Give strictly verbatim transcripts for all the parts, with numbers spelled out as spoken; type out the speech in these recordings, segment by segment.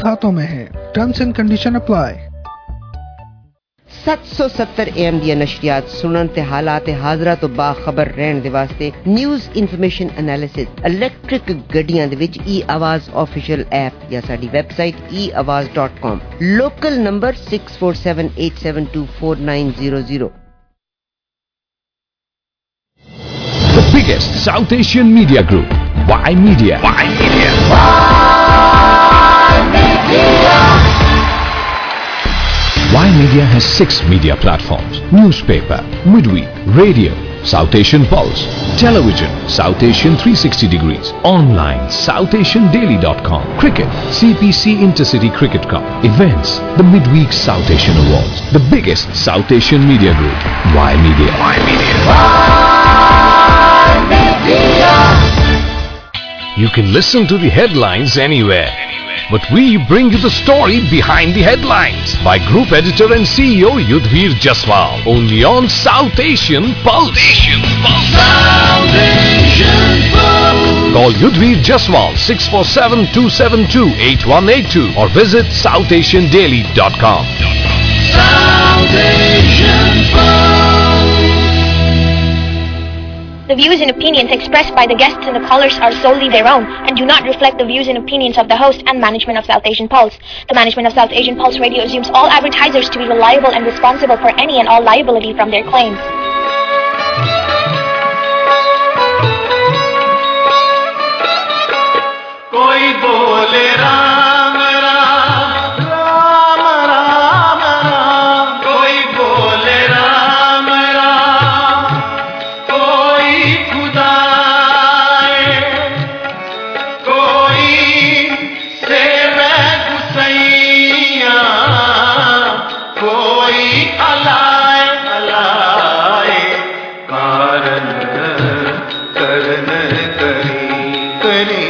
हाथों में है। Terms and condition apply. सत्त सौ सत्तर एम दी नशरियात सुनन ते हालात हाजरा तो बाखबर रहन दे वास्ते न्यूज़ इन्फॉर्मेशन एनालिसिस इलेक्ट्रिक गड्डियां दे विच ई आवाज ऑफिशियल ऐप या साडी website E Awaaz dot com, local number six four seven eight seven two four nine zero zero. The biggest South Asian media group, Y Media. Y Media. Y Media. Y Media has six media platforms: newspaper, midweek, radio, South Asian Pulse, television, South Asian three sixty degrees, online, south asian daily dot com, cricket, C P C Intercity Cricket Cup, events, the midweek South Asian Awards. The biggest South Asian media group, Y Media. Y Media. Y Media. You can listen to the headlines anywhere, but we bring you the story behind the headlines by Group Editor and C E O Yudhvir Jaswal, only on South Asian Pulse. Asian Pulse. South Asian Pulse. Call Yudhvir Jaswal six four seven two seven two eight one eight two or visit south asian daily dot com. South Asian Pulse. The views and opinions expressed by the guests and the callers are solely their own and do not reflect the views and opinions of the host and management of South Asian Pulse. The management of South Asian Pulse Radio assumes all advertisers to be reliable and responsible for any and all liability from their claims. Koi bole Ram Ram, Ram Ram Ram. Koi bole Ram Ram, koi Khuda hai, koi seve Gusaiya, koi alai alai. Karan karan kari kari.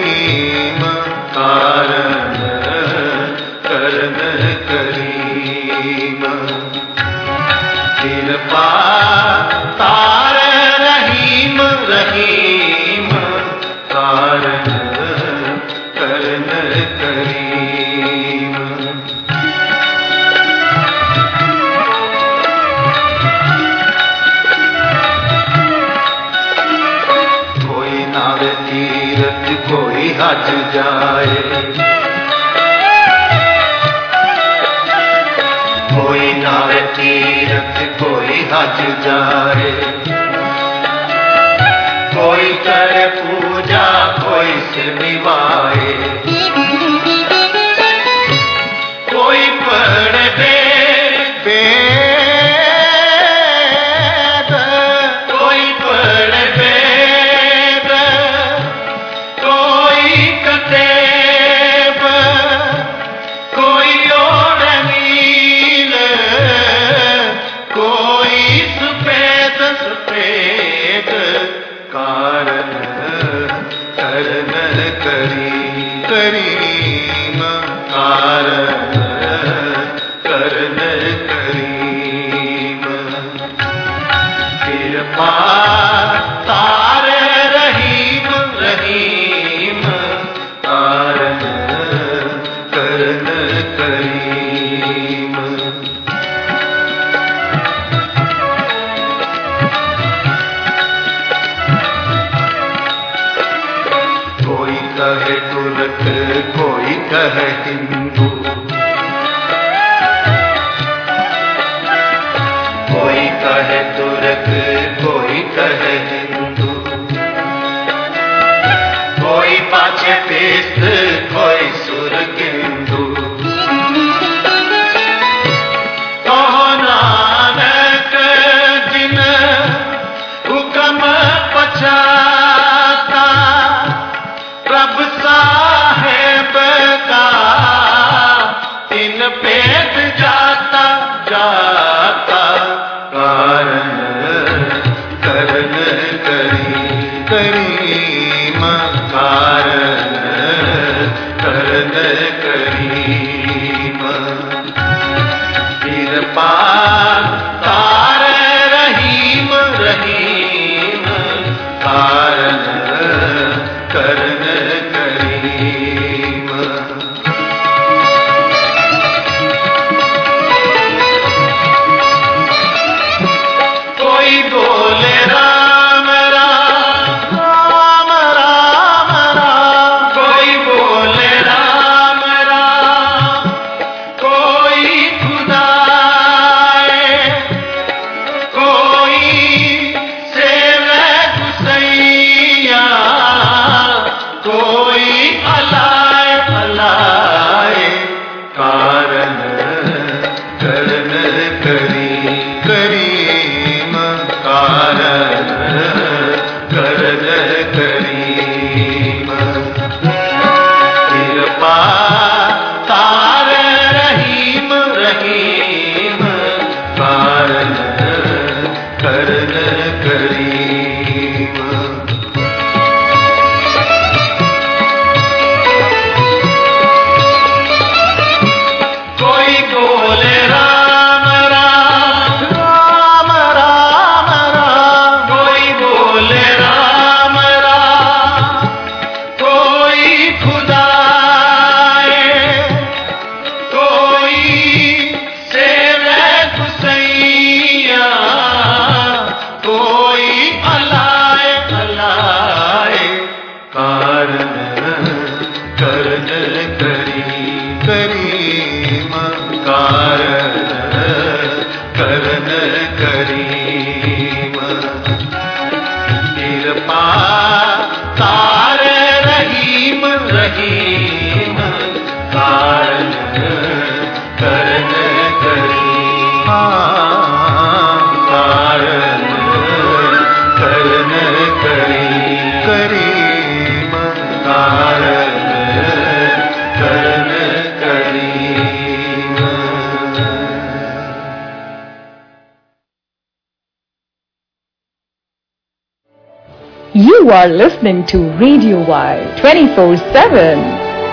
कोई हज जाए, कोई नावे तीरथ कोई हज जाए, कोई करे पूजा कोई सिर निभाए, कोई पढ़े वेद, कोई पढ़े वेद, कोई कतेब, कोई ओढ़ नील, कोई सफेद सफेद। कारण करन करी करीम, कारण करन करीम। कृपा तारे रहीम रहीम, कारण करन करीम। कोई कहे तुर्क कोई कहे हिंदू, कोई कहे तुर्क कोई कहे हिंदू, कोई पाछे पेस्त कोई सुरगिंदू। कहो नानक जिन हुक्म पछाता, प्रभ साहेब का करीम कारण करन करीम कृपा तार रहीम रहीम कारण करन करीम कारण करन करीम करीम कारण करन करीम। You are listening to Radio Y twenty-four seven.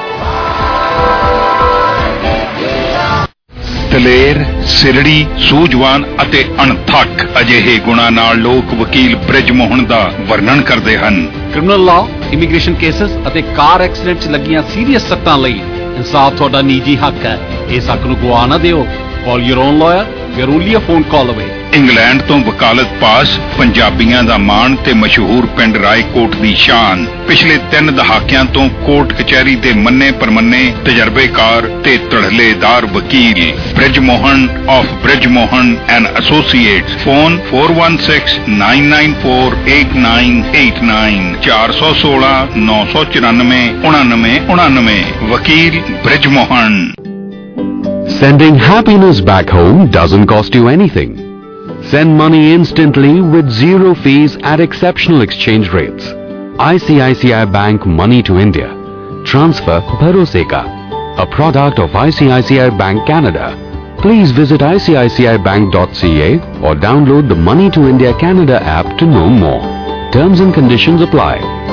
ਦਲੇਰ, ਸਿਰੜੀ, ਸੂਝਵਾਨ ਅਤੇ ਅਣਥੱਕ ਅਜਿਹੇ ਗੁਣਾਂ ਨਾਲ ਲੋਕ ਵਕੀਲ ਬ੍ਰਿਜ ਮੋਹਨ ਦਾ ਵਰਣਨ ਕਰਦੇ ਹਨ। ਕ੍ਰਿਮੀਨਲ ਲਾਅ, ਇਮੀਗ੍ਰੇਸ਼ਨ ਕੇਸਸ ਅਤੇ ਕਾਰ ਐਕਸੀਡੈਂਟ 'ਚ ਲੱਗੀਆਂ ਸੀਰੀਅਸ ਸੱਟਾਂ ਲਈ ਇਨਸਾਫ ਤੁਹਾਡਾ ਨਿੱਜੀ ਹੱਕ ਹੈ। ਇਸ ਹੱਕ ਨੂੰ ਗਵਾ ਨਾ ਦਿਓ। Call your own lawyer. We are only a phone call away. England ਤੋਂ ਵਕਾਲਤ ਪਾਸ, ਪੰਜਾਬੀਆਂ ਦਾ ਮਾਣ ਤੇ ਮਸ਼ਹੂਰ ਪਿੰਡ ਰਾਏਕੋਟ ਦੀ ਸ਼ਾਨ। ਪਿਛਲੇ ਤਿੰਨ ਦਹਾਕਿਆਂ ਤੋਂ ਕੋਰਟ ਕਚਹਿਰੀ ਦੇ ਮੰਨੇ ਪਰਮੰਨੇ ਤਜਰਬੇਕਾਰ ਤੇ ਧੜਲੇਦਾਰ ਵਕੀਲ Brij Mohan of Brij Mohan and associates. Phone four one six nine nine four eight nine eight nine ਚਾਰ ਸੌ ਸੋਲਾਂ ਨੌ ਸੌ ਚੁਰਾਨਵੇਂ ਉਣਾਨਵੇਂ ਉਣਾਨਵੇਂ ਵਕੀਲ Brij Mohan. Sending happiness back home doesn't cost you anything. Send money instantly with zero fees at exceptional exchange rates. I C I C I Bank Money to India. Transfer Bharose Ka, a product of I C I C I Bank Canada. Please visit I C I C I bank dot C A or download the Money to India Canada app to know more. Terms and conditions apply.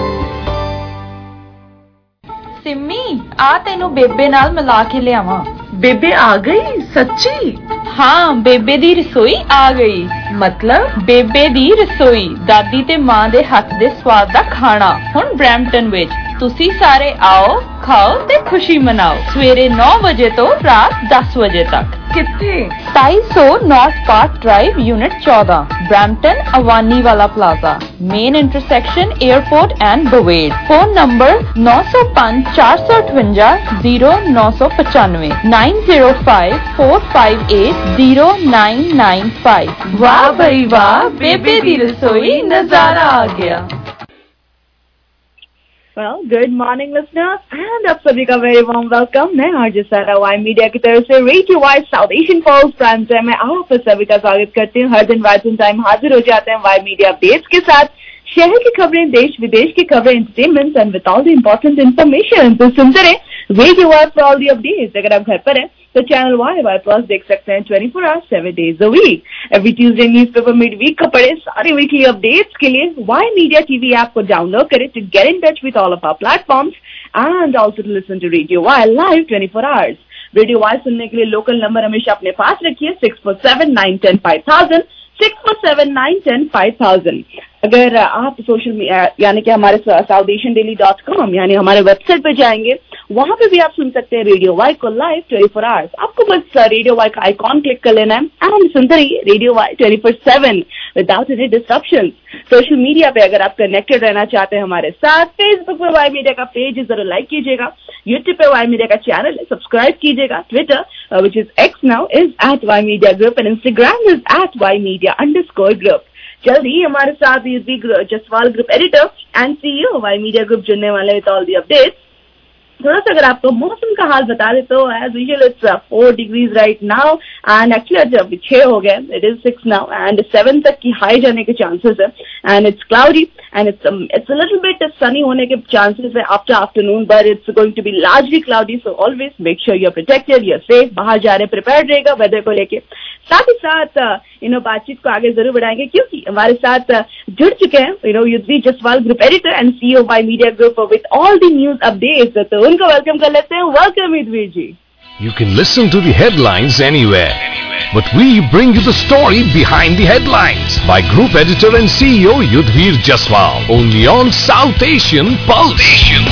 Simmi आ तेनू बेबे नाल मिला के लियावां। बेबे आ गई सच्ची? हाँ, बेबे दी रसोई आ गई। मतलब बेबे दी रसोई, दादी ते मां दे हथ दे स्वाद दा खाना हुण ब्रैम्पटन विच। तुसी सारे आओ, खाओ ते खुशी मनाओ। सवेरे नौ बजे तो रात दस बजे तक। कित्थे? ढाई सौ नॉर्थ पार्क ड्राइव यूनिट चौदह, ब्रैम्पटन अवानी वाला plaza, main intersection airport and Bovaird. Phone number नौ सौ पांच चार सौ अठवंजा जीरो नौ सौ पचानवे nine zero five four five eight zero nine nine five. वाह भाई वाह, बेबे दी रसोई नजारा आ गया। Well, good morning listeners and आप सभी का very warm welcome। मैं आरजे सारा वाई मीडिया की तरफ से Radio Y South Asian Pulse branch है। मैं आप सभी का स्वागत करती हूँ। हर दिन वाइड टाइम हाजिर हो जाते हैं वाई मीडिया अपडेट्स के साथ। शहर की खबरें, देश विदेश की खबरें, entertainment and with all the important information. तो सुनते रहे Radio Y for all the updates. अगर आप घर पर हैं तो चैनल वाई वाई प्लस देख सकते हैं twenty four hours seven days a week. Every Tuesday newspaper mid week का पढ़े सारे वीकली अपडेट्स के लिए वाई मीडिया टीवी ऐप को डाउनलोड करें to get in touch with all of our platforms and also to listen to Radio Y live twenty four hours. Radio Y सुनने के लिए लोकल नंबर हमेशा अपने पास रखिए six four seven nine ten five thousand six four seven nine ten five thousand. अगर आप social यानी कि हमारे South Asian daily dot com यानी हमारे वेबसाइट पे जाएंगे, वहां पे भी आप सुन सकते हैं रेडियो वाई को लाइव ट्वेंटी फोर आवर्स। आपको बस रेडियो वाई का आइकॉन क्लिक कर लेना है एंड सुनते रहिए Radio Y twenty four seven without any disruption. Social media पे अगर आप कनेक्टेड रहना चाहते हैं हमारे साथ, फेसबुक पे वाई मीडिया का पेज जरूर लाइक कीजिएगा, यूट्यूब पे वाई मीडिया का चैनल सब्सक्राइब कीजिएगा, Twitter which is X now is at Y Media group and Instagram is at Y Media underscore group. जल्दी हमारे साथ यूजी Jaswal group editor and CEO Y Media group जुड़ने वाले विद ऑल दी अपडेट्स। थोड़ा सा अगर आपको मौसम का हाल बता दे तो as usual it's four degrees right now and actually आज अभी छह हो गए, it is six now and seven तक की हाई जाने के चांसेस है and it's cloudy and it's it's a little bit sunny होने के चांसेस है after afternoon, but it's going to be largely cloudy. So always make sure you are protected, you are safe, बाहर जा रहे prepared रहेगा weather को लेके। साथ ही साथ यू नो बातचीत को आगे जरूर बढ़ाएंगे क्योंकि हमारे साथ जुड़ चुके हैं you know Yudhvir Jaswal group editor and CEO Y Media group with all the news updates. तो उनको वेलकम कर लेते हैं। Welcome Yudhvir ji. You can listen to the headlines anywhere, but we bring you the story behind the headlines by Group Editor and C E O Yudhvir Jaswal, only on South Asian Pulse.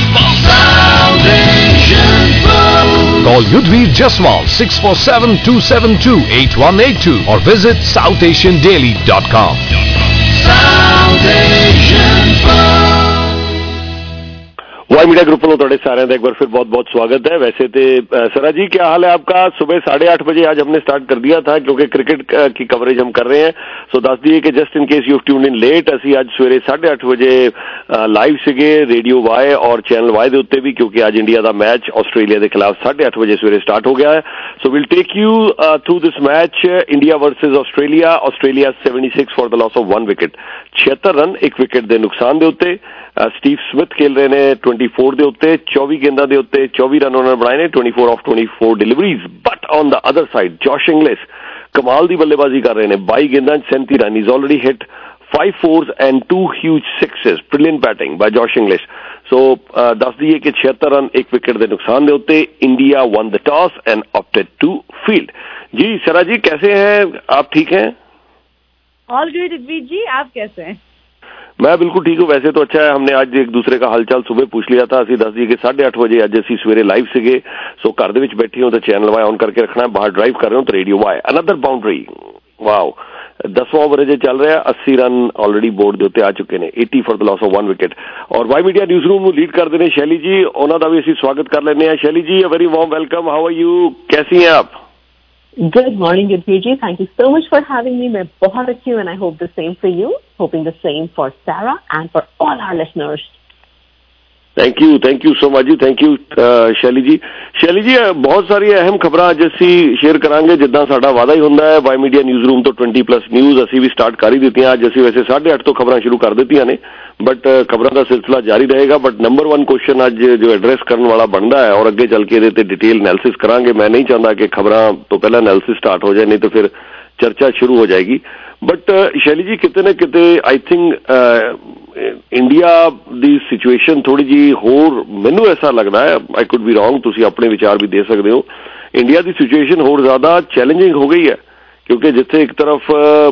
South Asian Pulse. Call Yudhvir Jaswal six four seven two seven two eight one eight two or visit south asian daily dot com. South Asian Pulse. Y Media group वालों थोड़े सारे एक बार फिर बहुत बहुत स्वागत है। वैसे तो सरा जी क्या हाल है आपका? सुबह साढ़े आठ बजे आज हमने स्टार्ट कर दिया था क्योंकि क्रिकेट की कवरेज हम कर रहे हैं। सो दस दिए कि just in case you tuned in late, असी आज सवेरे साढ़े आठ बजे लाइव सीगे रेडियो वाई और चैनल वाई के उत्ते भी, क्योंकि आज इंडिया का मैच आस्ट्रेलिया के खिलाफ साढ़े आठ बजे सवेरे स्टार्ट हो गया है। So will take you through this match India versus Australia. Australia seventy six for the loss of one wicket, छिहत्तर रन एक विकेट के नुकसान के उत्ते। स्टीव स्मिथ खेल रहे ने ट्वेंटी फोर के उत्ते, चौबीस गेंदा के उत्ते चौबीस रन उन्होंने बनाए ने, twenty four off twenty four deliveries. But on the other side Josh Inglis कमाल की बल्लेबाजी कर रहे हैं, बाईस गेंदा सैंती run, is already hit five fours and two huge sixes, brilliant batting by Josh Inglis. So दस दिए कि छिहत्तर रन एक विकेट के नुकसान के उत्ते India won the toss and opted to field. जी सरा जी कैसे हैं आप? ठीक हैं? ऑल गुड ऋग्वेद जी, आप कैसे हैं? मैं बिल्कुल ठीक हूँ। वैसे तो अच्छा है, हमने आज एक दूसरे का हालचाल सुबह पूछ लिया था। असी दस दिए कि साढ़े आठ बजे अज असी सवेरे लाइव सीगे। सो घर दे विच बैठे हो तो चैनल वाई ऑन करके रखना है, बाहर ड्राइव कर रहे हो तो Radio Y. Another boundary, wow, दसवां ओवर अजे चल रहा है, अस्सी रन ऑलरेडी बोर्ड के उत्ते आ चुके हैं, अस्सी for the loss of one wicket. और Y Media newsroom lead करते हैं शैली जी, उन्होंने भी असी स्वागत कर लेने हैं। Shaily ji, a very warm welcome, how are you, कैसी हैं आप? Good morning, Ritvi. Thank you so much for having me. मैं बहुत अच्छी हूँ and I hope the same for you. Hoping the same for Sarah and for all our listeners. Thank you, thank you so much जी, thank you Shaily ji. शैली जी बहुत सारी अहम खबरां अज असी शेयर करांगे, जिद्दां साडा वादा ही हुंदा है। वाई मीडिया न्यूज़ रूम तो ट्वेंटी प्लस न्यूज़ असी भी स्टार्ट कर ही दित्तियां। अज असी वैसे साढ़े अठ तो खबरां शुरू कर दित्तियां ने, बट खबरां का सिलसिला जारी रहेगा। बट नंबर वन क्वेश्चन अज जो एड्रैस करने वाला बनता है और अगे चल के इहदे ते डिटेल एनालिसिस करांगे। मैं नहीं चाहता कि खबरां तो पहला एनालिसिस स्टार्ट हो जाए, नहीं तो फिर चर्चा शुरू हो जाएगी। बट शैली जी किते न किते आई थिंक इंडिया दी सिचुएशन थोड़ी जी होर, मैनू ऐसा लगता है, आई कुड बी रॉन्ग, तुसी अपने विचार भी दे सकते हो, इंडिया दी सिचुएशन होर ज्यादा चैलेंजिंग हो गई है। क्योंकि जिथे एक तरफ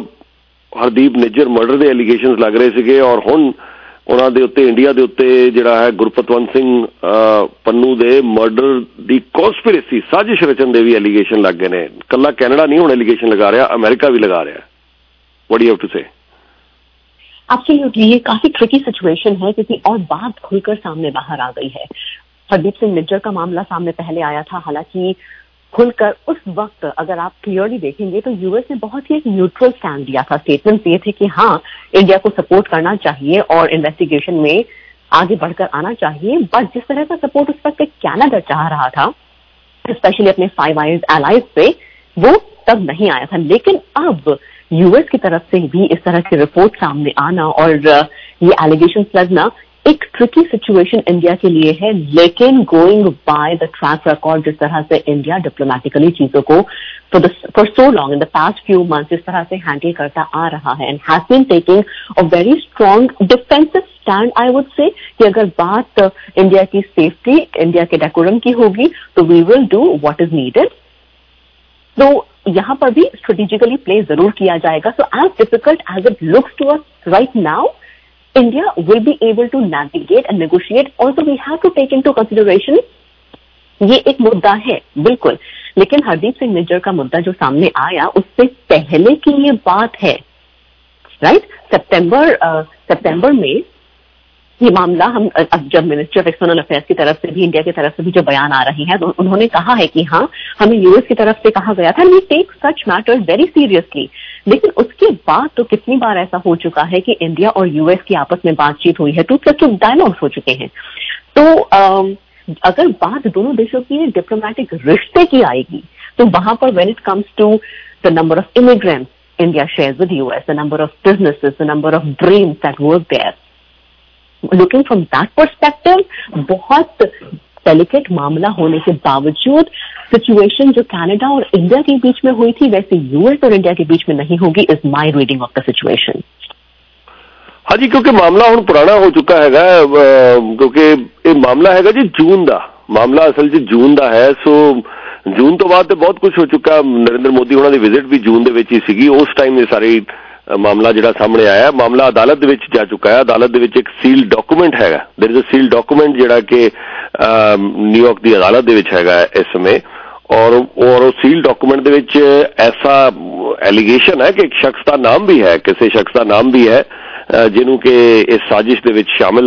हरदीप निज्जर मर्डर के एलीगेशन लग रहे थे और हुण उन्हां दे उत्ते इंडिया दे उत्ते जिहड़ा है गुरपतवंत सिंह पन्नू दे मर्डर दी कॉन्स्पिरेसी साजिश रचन दे भी एलीगेशन लग गए हैं। कल्ला कैनेडा नहीं हुण एलीगेशन लगा रहा, अमेरिका भी लगा रहा है। What do you have to say? Absolutely, ये काफी ट्रिकी सिचुएशन है क्योंकि और बात खुलकर सामने बाहर आ गई है। हरदीप सिंह निज्जर का मामला सामने पहले आया था, हालांकि खुलकर उस वक्त अगर आप क्लियरली देखेंगे तो यूएस ने बहुत ही एक न्यूट्रल स्टैंड दिया था। स्टेटमेंट ये थे कि हाँ, इंडिया को सपोर्ट करना चाहिए और इन्वेस्टिगेशन में आगे बढ़कर आना चाहिए। बट जिस तरह का सपोर्ट उस वक्त कैनेडा चाह रहा था, स्पेशली अपने फाइव आइज एलाइज से, वो तब नहीं आया था। लेकिन अब यूएस की तरफ से भी इस तरह की रिपोर्ट सामने आना और ये एलिगेशन लगना एक ट्रिकी सिचुएशन इंडिया के लिए है। लेकिन going by the track record, जिस तरह से इंडिया डिप्लोमेटिकली चीजों को for for so long in the past few months इस तरह से हैंडल करता आ रहा है and has been taking a very strong defensive stand, I would say कि अगर बात इंडिया की सेफ्टी, इंडिया के डेकोरम की होगी तो we will do what is needed. तो यहाँ पर भी स्ट्रेटेजिकली प्ले जरूर किया जाएगा। So as difficult as it looks to us right now, India will be able to navigate and negotiate. Also we have to take into consideration, ये एक मुद्दा है बिल्कुल, लेकिन हरदीप सिंह निज्जर का मुद्दा जो सामने आया उससे पहले की ये बात है, राइट? सितंबर सितंबर में ये मामला हम अब जब मिनिस्ट्री ऑफ एक्सटर्नल अफेयर्स की तरफ से भी, इंडिया की तरफ से भी जो बयान आ रहे हैं, तो उन्होंने कहा है कि हाँ, हमें यूएस की तरफ से कहा गया था we take such matters very seriously. लेकिन उसके बाद तो कितनी बार ऐसा हो चुका है कि इंडिया और यूएस की आपस में बातचीत हुई है, टू टू डायलॉग्स हो चुके हैं। तो आ, अगर बात दोनों देशों की डिप्लोमेटिक रिश्ते की आएगी तो वहां पर when it comes to the number of immigrants India shares with US, the number of businesses, the number of dreams that work there, looking from that perspective, बहुत डेलिकेट मामला होने के बावजूद सिचुएशन जो कनाडा और इंडिया के बीच में हुई थी वैसे यूएस और इंडिया के बीच में नहीं होगी, is my reading of the situation. हाँ जी, क्योंकि मामला हुण पुराना हो चुका है, क्योंकि ये मामला है जी जून का मामला, असल च जून का है। सो जून तो बाद बहुत कुछ हो चुका। नरेंद्र मोदी उन्होंने विजिट भी जून दे विच ही सीगी, उस टाइम ये सारी मामला जिहड़ा सामने आया। मामला अदालत दे विच जा चुका है, अदालत दे विच एक सील्ड डॉक्यूमेंट हैगा, there is a sealed document जिहड़ा कि न्यूयॉर्क की अदालत दे विच हैगा इस समय, और और सील डॉक्यूमेंट दे विच ऐसा एलिगेशन है कि एक शख्स का नाम भी है, किसी शख्स का नाम भी है ਜਿਹਨੂੰ ਕਿ ਇਸ ਸਾਜ਼ਿਸ਼ ਦੇ ਵਿੱਚ ਸ਼ਾਮਿਲ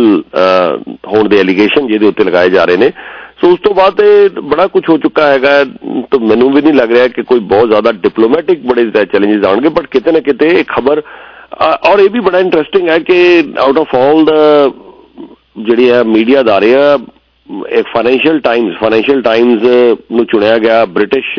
ਹੋਣ ਦੇ ਐਲੀਗੇਸ਼ਨ ਜਿਹਦੇ ਉੱਤੇ ਲਗਾਏ ਜਾ ਰਹੇ ਨੇ। ਸੋ ਉਸ ਤੋਂ ਬਾਅਦ ਇਹ ਬੜਾ ਕੁਝ ਹੋ ਚੁੱਕਾ ਹੈਗਾ, ਤਾਂ ਮੈਨੂੰ ਵੀ ਨਹੀਂ ਲੱਗ ਰਿਹਾ ਕਿ ਕੋਈ ਬਹੁਤ ਜ਼ਿਆਦਾ ਡਿਪਲੋਮੈਟਿਕ ਬੜੇ ਚੈਲੰਜਸ ਆਉਣਗੇ, ਬਟ ਕਿਤੇ ਨਾ ਕਿਤੇ ਇਹ ਖਬਰ ਔਰ ਇਹ ਵੀ ਬੜਾ ਇੰਟਰਸਟਿੰਗ ਹੈ ਕਿ ਆਊਟ ਆਫ ਆਲ ਦਾ ਜਿਹੜੀ ਹੈ ਮੀਡੀਆ ਅਦਾਰੇ ਆ, ਇੱਕ ਫਾਈਨੈਂਸ਼ੀਅਲ ਟਾਈਮਜ਼ ਫਾਈਨੈਂਸ਼ੀਅਲ ਟਾਈਮਜ਼ ਨੂੰ ਚੁਣਿਆ ਗਿਆ ਬ੍ਰਿਟਿਸ਼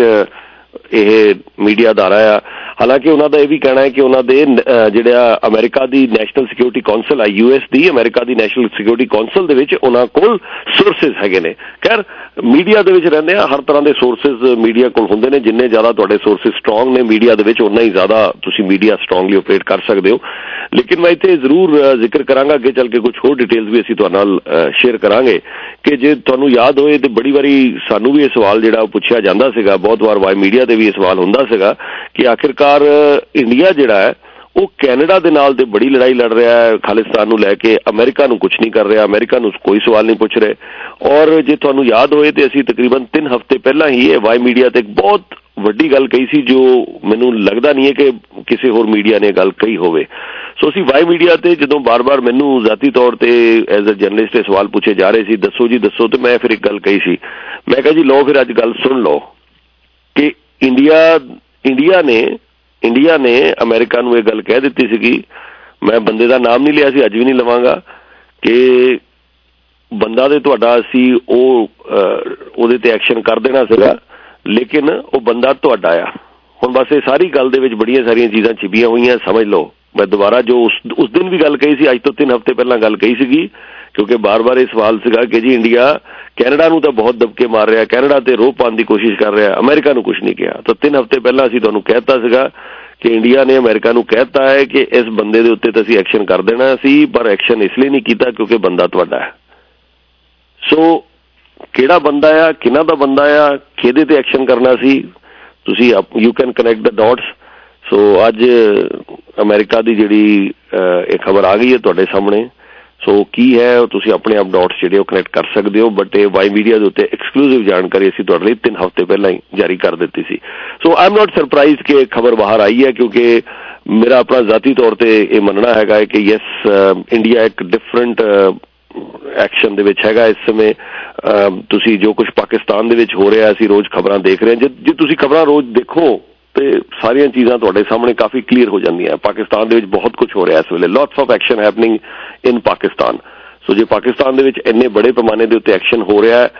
ਇਹ ਮੀਡੀਆ ਅਦਾਰਾ ਆ। ਹਾਲਾਂਕਿ ਉਹਨਾਂ ਦਾ ਇਹ ਵੀ ਕਹਿਣਾ ਹੈ ਕਿ ਉਹਨਾਂ ਦੇ ਜਿਹੜਾ ਅਮਰੀਕਾ ਦੀ ਨੈਸ਼ਨਲ ਸਿਕਿਉਰਿਟੀ ਕੌਂਸਲ ਆ, ਯੂ ਐਸ ਦੀ ਅਮਰੀਕਾ ਦੀ ਨੈਸ਼ਨਲ ਸਿਕਿਉਰਿਟੀ ਕੌਂਸਲ ਦੇ ਵਿੱਚ ਉਹਨਾਂ ਕੋਲ ਸੋਰਸਿਸ ਹੈਗੇ ਨੇ। ਖੈਰ ਮੀਡੀਆ ਦੇ ਵਿੱਚ ਰਹਿੰਦੇ ਆ, ਹਰ ਤਰ੍ਹਾਂ ਦੇ ਸੋਰਸਿਸ ਮੀਡੀਆ ਕੋਲ ਹੁੰਦੇ ਨੇ। ਜਿੰਨੇ ਜ਼ਿਆਦਾ ਤੁਹਾਡੇ ਸੋਰਸਿਸ ਸਟਰੋਂਗ ਨੇ ਮੀਡੀਆ ਦੇ ਵਿੱਚ, ਉਨਾ ਹੀ ਜ਼ਿਆਦਾ ਤੁਸੀਂ ਮੀਡੀਆ ਸਟਰੋਂਗਲੀ ਆਪਰੇਟ ਕਰ ਸਕਦੇ ਹੋ। ਲੇਕਿਨ ਮੈਂ ਇੱਥੇ ਜ਼ਰੂਰ ਜ਼ਿਕਰ ਕਰਾਂਗਾ, ਅੱਗੇ ਚੱਲ ਕੇ ਕੁਝ ਹੋਰ ਡਿਟੇਲਸ ਵੀ ਅਸੀਂ ਤੁਹਾਡੇ ਨਾਲ ਸ਼ੇਅਰ ਕਰਾਂਗੇ ਕਿ ਜੇ ਤੁਹਾਨੂੰ ਯਾਦ ਹੋਏ ਤੇ ਬੜੀ ਵਾਰੀ ਸਾਨੂੰ ਵੀ ਇਹ ਸਵਾਲ ਜਿਹੜਾ ਉਹ ਪੁੱਛਿਆ ਜਾਂਦਾ ਸੀਗਾ, ਬਹੁਤ ਵਾਰ ਵਾਈ ਮੀਡੀਆ ਤੇ ਵੀ ਇਹ ਸਵਾਲ ਹੁੰਦਾ ਸੀਗਾ ਕਿ ਆਖਿਰਕਾਰ ਇੰਡੀਆ ਜਿਹੜਾ ਹੈ ਉਹ ਕੈਨੇਡਾ ਦੇ ਨਾਲ ਤੇ ਬੜੀ ਲੜਾਈ ਲੜ ਰਿਹਾ ਹੈ ਖਾਲਿਸਤਾਨ ਨੂੰ ਲੈ ਕੇ, ਅਮਰੀਕਾ ਨੂੰ ਕੁਝ ਨਹੀਂ ਕਰ ਰਿਹਾ, ਅਮਰੀਕਾ ਨੂੰ ਕੋਈ ਸਵਾਲ ਨਹੀਂ ਪੁੱਛ ਰਹੇ। ਔਰ ਜੇ ਤੁਹਾਨੂੰ ਯਾਦ ਹੋਏ ਤੇ ਅਸੀਂ ਤਕਰੀਬਨ ਤਿੰਨ ਹਫ਼ਤੇ ਪਹਿਲਾਂ ਹੀ ਇਹ ਵਾਈ ਮੀਡੀਆ ਤੇ ਇੱਕ ਬਹੁਤ ਵੱਡੀ ਗੱਲ ਕਹੀ ਸੀ, ਜੋ ਮੈਨੂੰ ਲੱਗਦਾ ਨਹੀਂ ਹੈ ਕਿ ਕਿਸੇ ਹੋਰ ਮੀਡੀਆ ਨੇ ਗੱਲ ਕਹੀ ਹੋਵੇ। ਸੋ ਅਸੀਂ ਵਾਈ ਮੀਡੀਆ ਤੇ ਜਦੋਂ ਬਾਰ-ਬਾਰ ਮੈਨੂੰ ਜ਼ਾਤੀ ਤੌਰ ਤੇ ਐਜ਼ ਅ ਜਰਨਲਿਸਟ ਇਹ ਸਵਾਲ ਪੁੱਛੇ ਜਾ ਰਹੇ ਸੀ, ਦੱਸੋ ਜੀ ਦੱਸੋ, ਤੇ ਮੈਂ ਫਿਰ ਇੱਕ ਗੱਲ ਕਹੀ ਸੀ, ਮੈਂ ਕਿਹਾ ਜੀ ਲਓ ਫਿਰ ਅੱਜ ਗੱਲ ਸੁਣ ਲਓ ਕਿ ਇੰਡੀਆ ਇੰਡੀਆ ਨੇ ਇੰਡੀਆ ਨੇ ਅਮਰੀਕਾ ਨੂੰ ਇਹ ਗੱਲ ਕਹਿ ਦਿੱਤੀ ਸੀਗੀ, ਮੈਂ ਬੰਦੇ ਦਾ ਨਾਮ ਨਹੀਂ ਲਿਆ ਸੀ, ਅੱਜ ਵੀ ਨਹੀਂ ਲਵਾਂਗਾ, ਕਿ ਬੰਦਾ ਤੇ ਤੁਹਾਡਾ ਅਸੀਂ ਉਹ ਉਹਦੇ ਤੇ ਐਕਸ਼ਨ ਕਰ ਦੇਣਾ ਸੀਗਾ, ਲੇਕਿਨ ਉਹ ਬੰਦਾ ਤੁਹਾਡਾ ਆ। ਹੁਣ ਬਸ ਇਹ ਸਾਰੀ ਗੱਲ ਦੇ ਵਿੱਚ ਬੜੀਆਂ ਸਾਰੀਆਂ ਚੀਜ਼ਾਂ ਛਿਪੀਆਂ ਹੋਈਆਂ, ਸਮਝ ਲਓ। ਮੈਂ ਦੁਬਾਰਾ ਜੋ ਉਸ ਉਸ ਦਿਨ ਵੀ ਗੱਲ ਕਹੀ ਸੀ, ਅੱਜ ਤੋਂ ਤਿੰਨ ਹਫ਼ਤੇ ਪਹਿਲਾਂ ਗੱਲ ਕਹੀ ਸੀਗੀ, ਕਿਉਂਕਿ ਬਾਰ-ਬਾਰ ਇਹ ਸਵਾਲ ਸੀਗਾ ਕਿ ਜੀ ਇੰਡੀਆ ਕੈਨੇਡਾ ਨੂੰ ਤਾਂ ਬਹੁਤ ਦਬਕੇ ਮਾਰ ਰਿਹਾ, ਕੈਨੇਡਾ ਤੇ ਰੋਹ ਪਾਉਣ ਦੀ ਕੋਸ਼ਿਸ਼ ਕਰ ਰਿਹਾ, ਅਮਰੀਕਾ ਨੂੰ ਕੁਝ ਨਹੀਂ ਕਿਹਾ। ਤਾਂ ਤਿੰਨ ਹਫ਼ਤੇ ਪਹਿਲਾਂ ਅਸੀਂ ਤੁਹਾਨੂੰ ਕਹਿ ਦਿੱਤਾ ਸੀਗਾ ਕਿ ਇੰਡੀਆ ਨੇ ਅਮਰੀਕਾ ਨੂੰ ਕਹਿ ਦਿੱਤਾ ਹੈ ਕਿ ਇਸ ਬੰਦੇ ਦੇ ਉੱਤੇ ਤਾਂ ਅਸੀਂ ਐਕਸ਼ਨ ਕਰ ਦੇਣਾ ਸੀ, ਪਰ ਐਕਸ਼ਨ ਇਸ ਲਈ ਨਹੀਂ ਕੀਤਾ ਕਿਉਂਕਿ ਬੰਦਾ ਤੁਹਾਡਾ ਹੈ। ਸੋ ਕਿਹੜਾ ਬੰਦਾ ਆ, ਕਿਹਨਾਂ ਦਾ ਬੰਦਾ ਆ, ਕਿਹਦੇ ਤੇ ਐਕਸ਼ਨ ਕਰਨਾ ਸੀ, ਤੁਸੀਂ you can connect the dots. So ਅੱਜ ਅਮਰੀਕਾ ਦੀ ਜਿਹੜੀ ਇਹ ਖਬਰ ਆ ਗਈ ਹੈ ਤੁਹਾਡੇ ਸਾਹਮਣੇ। ਸੋ ਕੀ ਹੈ ਉਹ ਤੁਸੀਂ ਆਪਣੇ ਆਪ ਡਾਟਸ ਜਿਹੜੇ ਉਹ ਕਨੈਕਟ ਕਰ ਸਕਦੇ ਹੋ, ਬਟ ਇਹ ਵਾਈ ਮੀਡੀਆ ਦੇ ਉੱਤੇ ਐਕਸਕਲੂਸਿਵ ਜਾਣਕਾਰੀ ਅਸੀਂ ਤੁਹਾਡੇ ਲਈ ਤਿੰਨ ਹਫ਼ਤੇ ਪਹਿਲਾਂ ਹੀ ਜਾਰੀ ਕਰ ਦਿੱਤੀ ਸੀ। ਸੋ ਆਈ ਐਮ ਨਾਟ ਸਰਪ੍ਰਾਈਜ਼ ਕਿ ਖਬਰ ਬਾਹਰ ਆਈ ਹੈ, ਕਿਉਂਕਿ ਮੇਰਾ ਆਪਣਾ ਜ਼ਾਤੀ ਤੌਰ ਤੇ ਇਹ ਮੰਨਣਾ ਹੈਗਾ ਹੈ ਕਿ ਯੈਸ ਇੰਡੀਆ ਇੱਕ ਡਿਫਰੈਂਟ ਐਕਸ਼ਨ ਦੇ ਵਿੱਚ ਹੈਗਾ ਇਸ ਸਮੇਂ। ਤੁਸੀਂ ਜੋ ਕੁਝ ਪਾਕਿਸਤਾਨ ਦੇ ਵਿੱਚ ਹੋ ਰਿਹਾ ਅਸੀਂ ਰੋਜ਼ ਖਬਰਾਂ ਦੇਖ ਰਹੇ ਹਾਂ, ਜੇ ਜੇ ਤੁਸੀਂ ਖਬਰਾਂ ਰੋਜ਼ ਦੇਖੋ ਤੇ ਸਾਰੀਆਂ ਚੀਜ਼ਾਂ ਤੁਹਾਡੇ ਸਾਹਮਣੇ ਕਾਫੀ ਕਲੀਅਰ ਹੋ ਜਾਂਦੀਆਂ। ਪਾਕਿਸਤਾਨ ਦੇ ਵਿੱਚ ਬਹੁਤ ਕੁਝ ਹੋ ਰਿਹਾ ਇਸ ਵੇਲੇ, lots of action happening in Pakistan. So ਜੇ ਪਾਕਿਸਤਾਨ ਦੇ ਵਿੱਚ ਇੰਨੇ ਬੜੇ ਪੈਮਾਨੇ ਦੇ ਉੱਤੇ ਐਕਸ਼ਨ ਹੋ ਰਿਹਾ ਹੈ,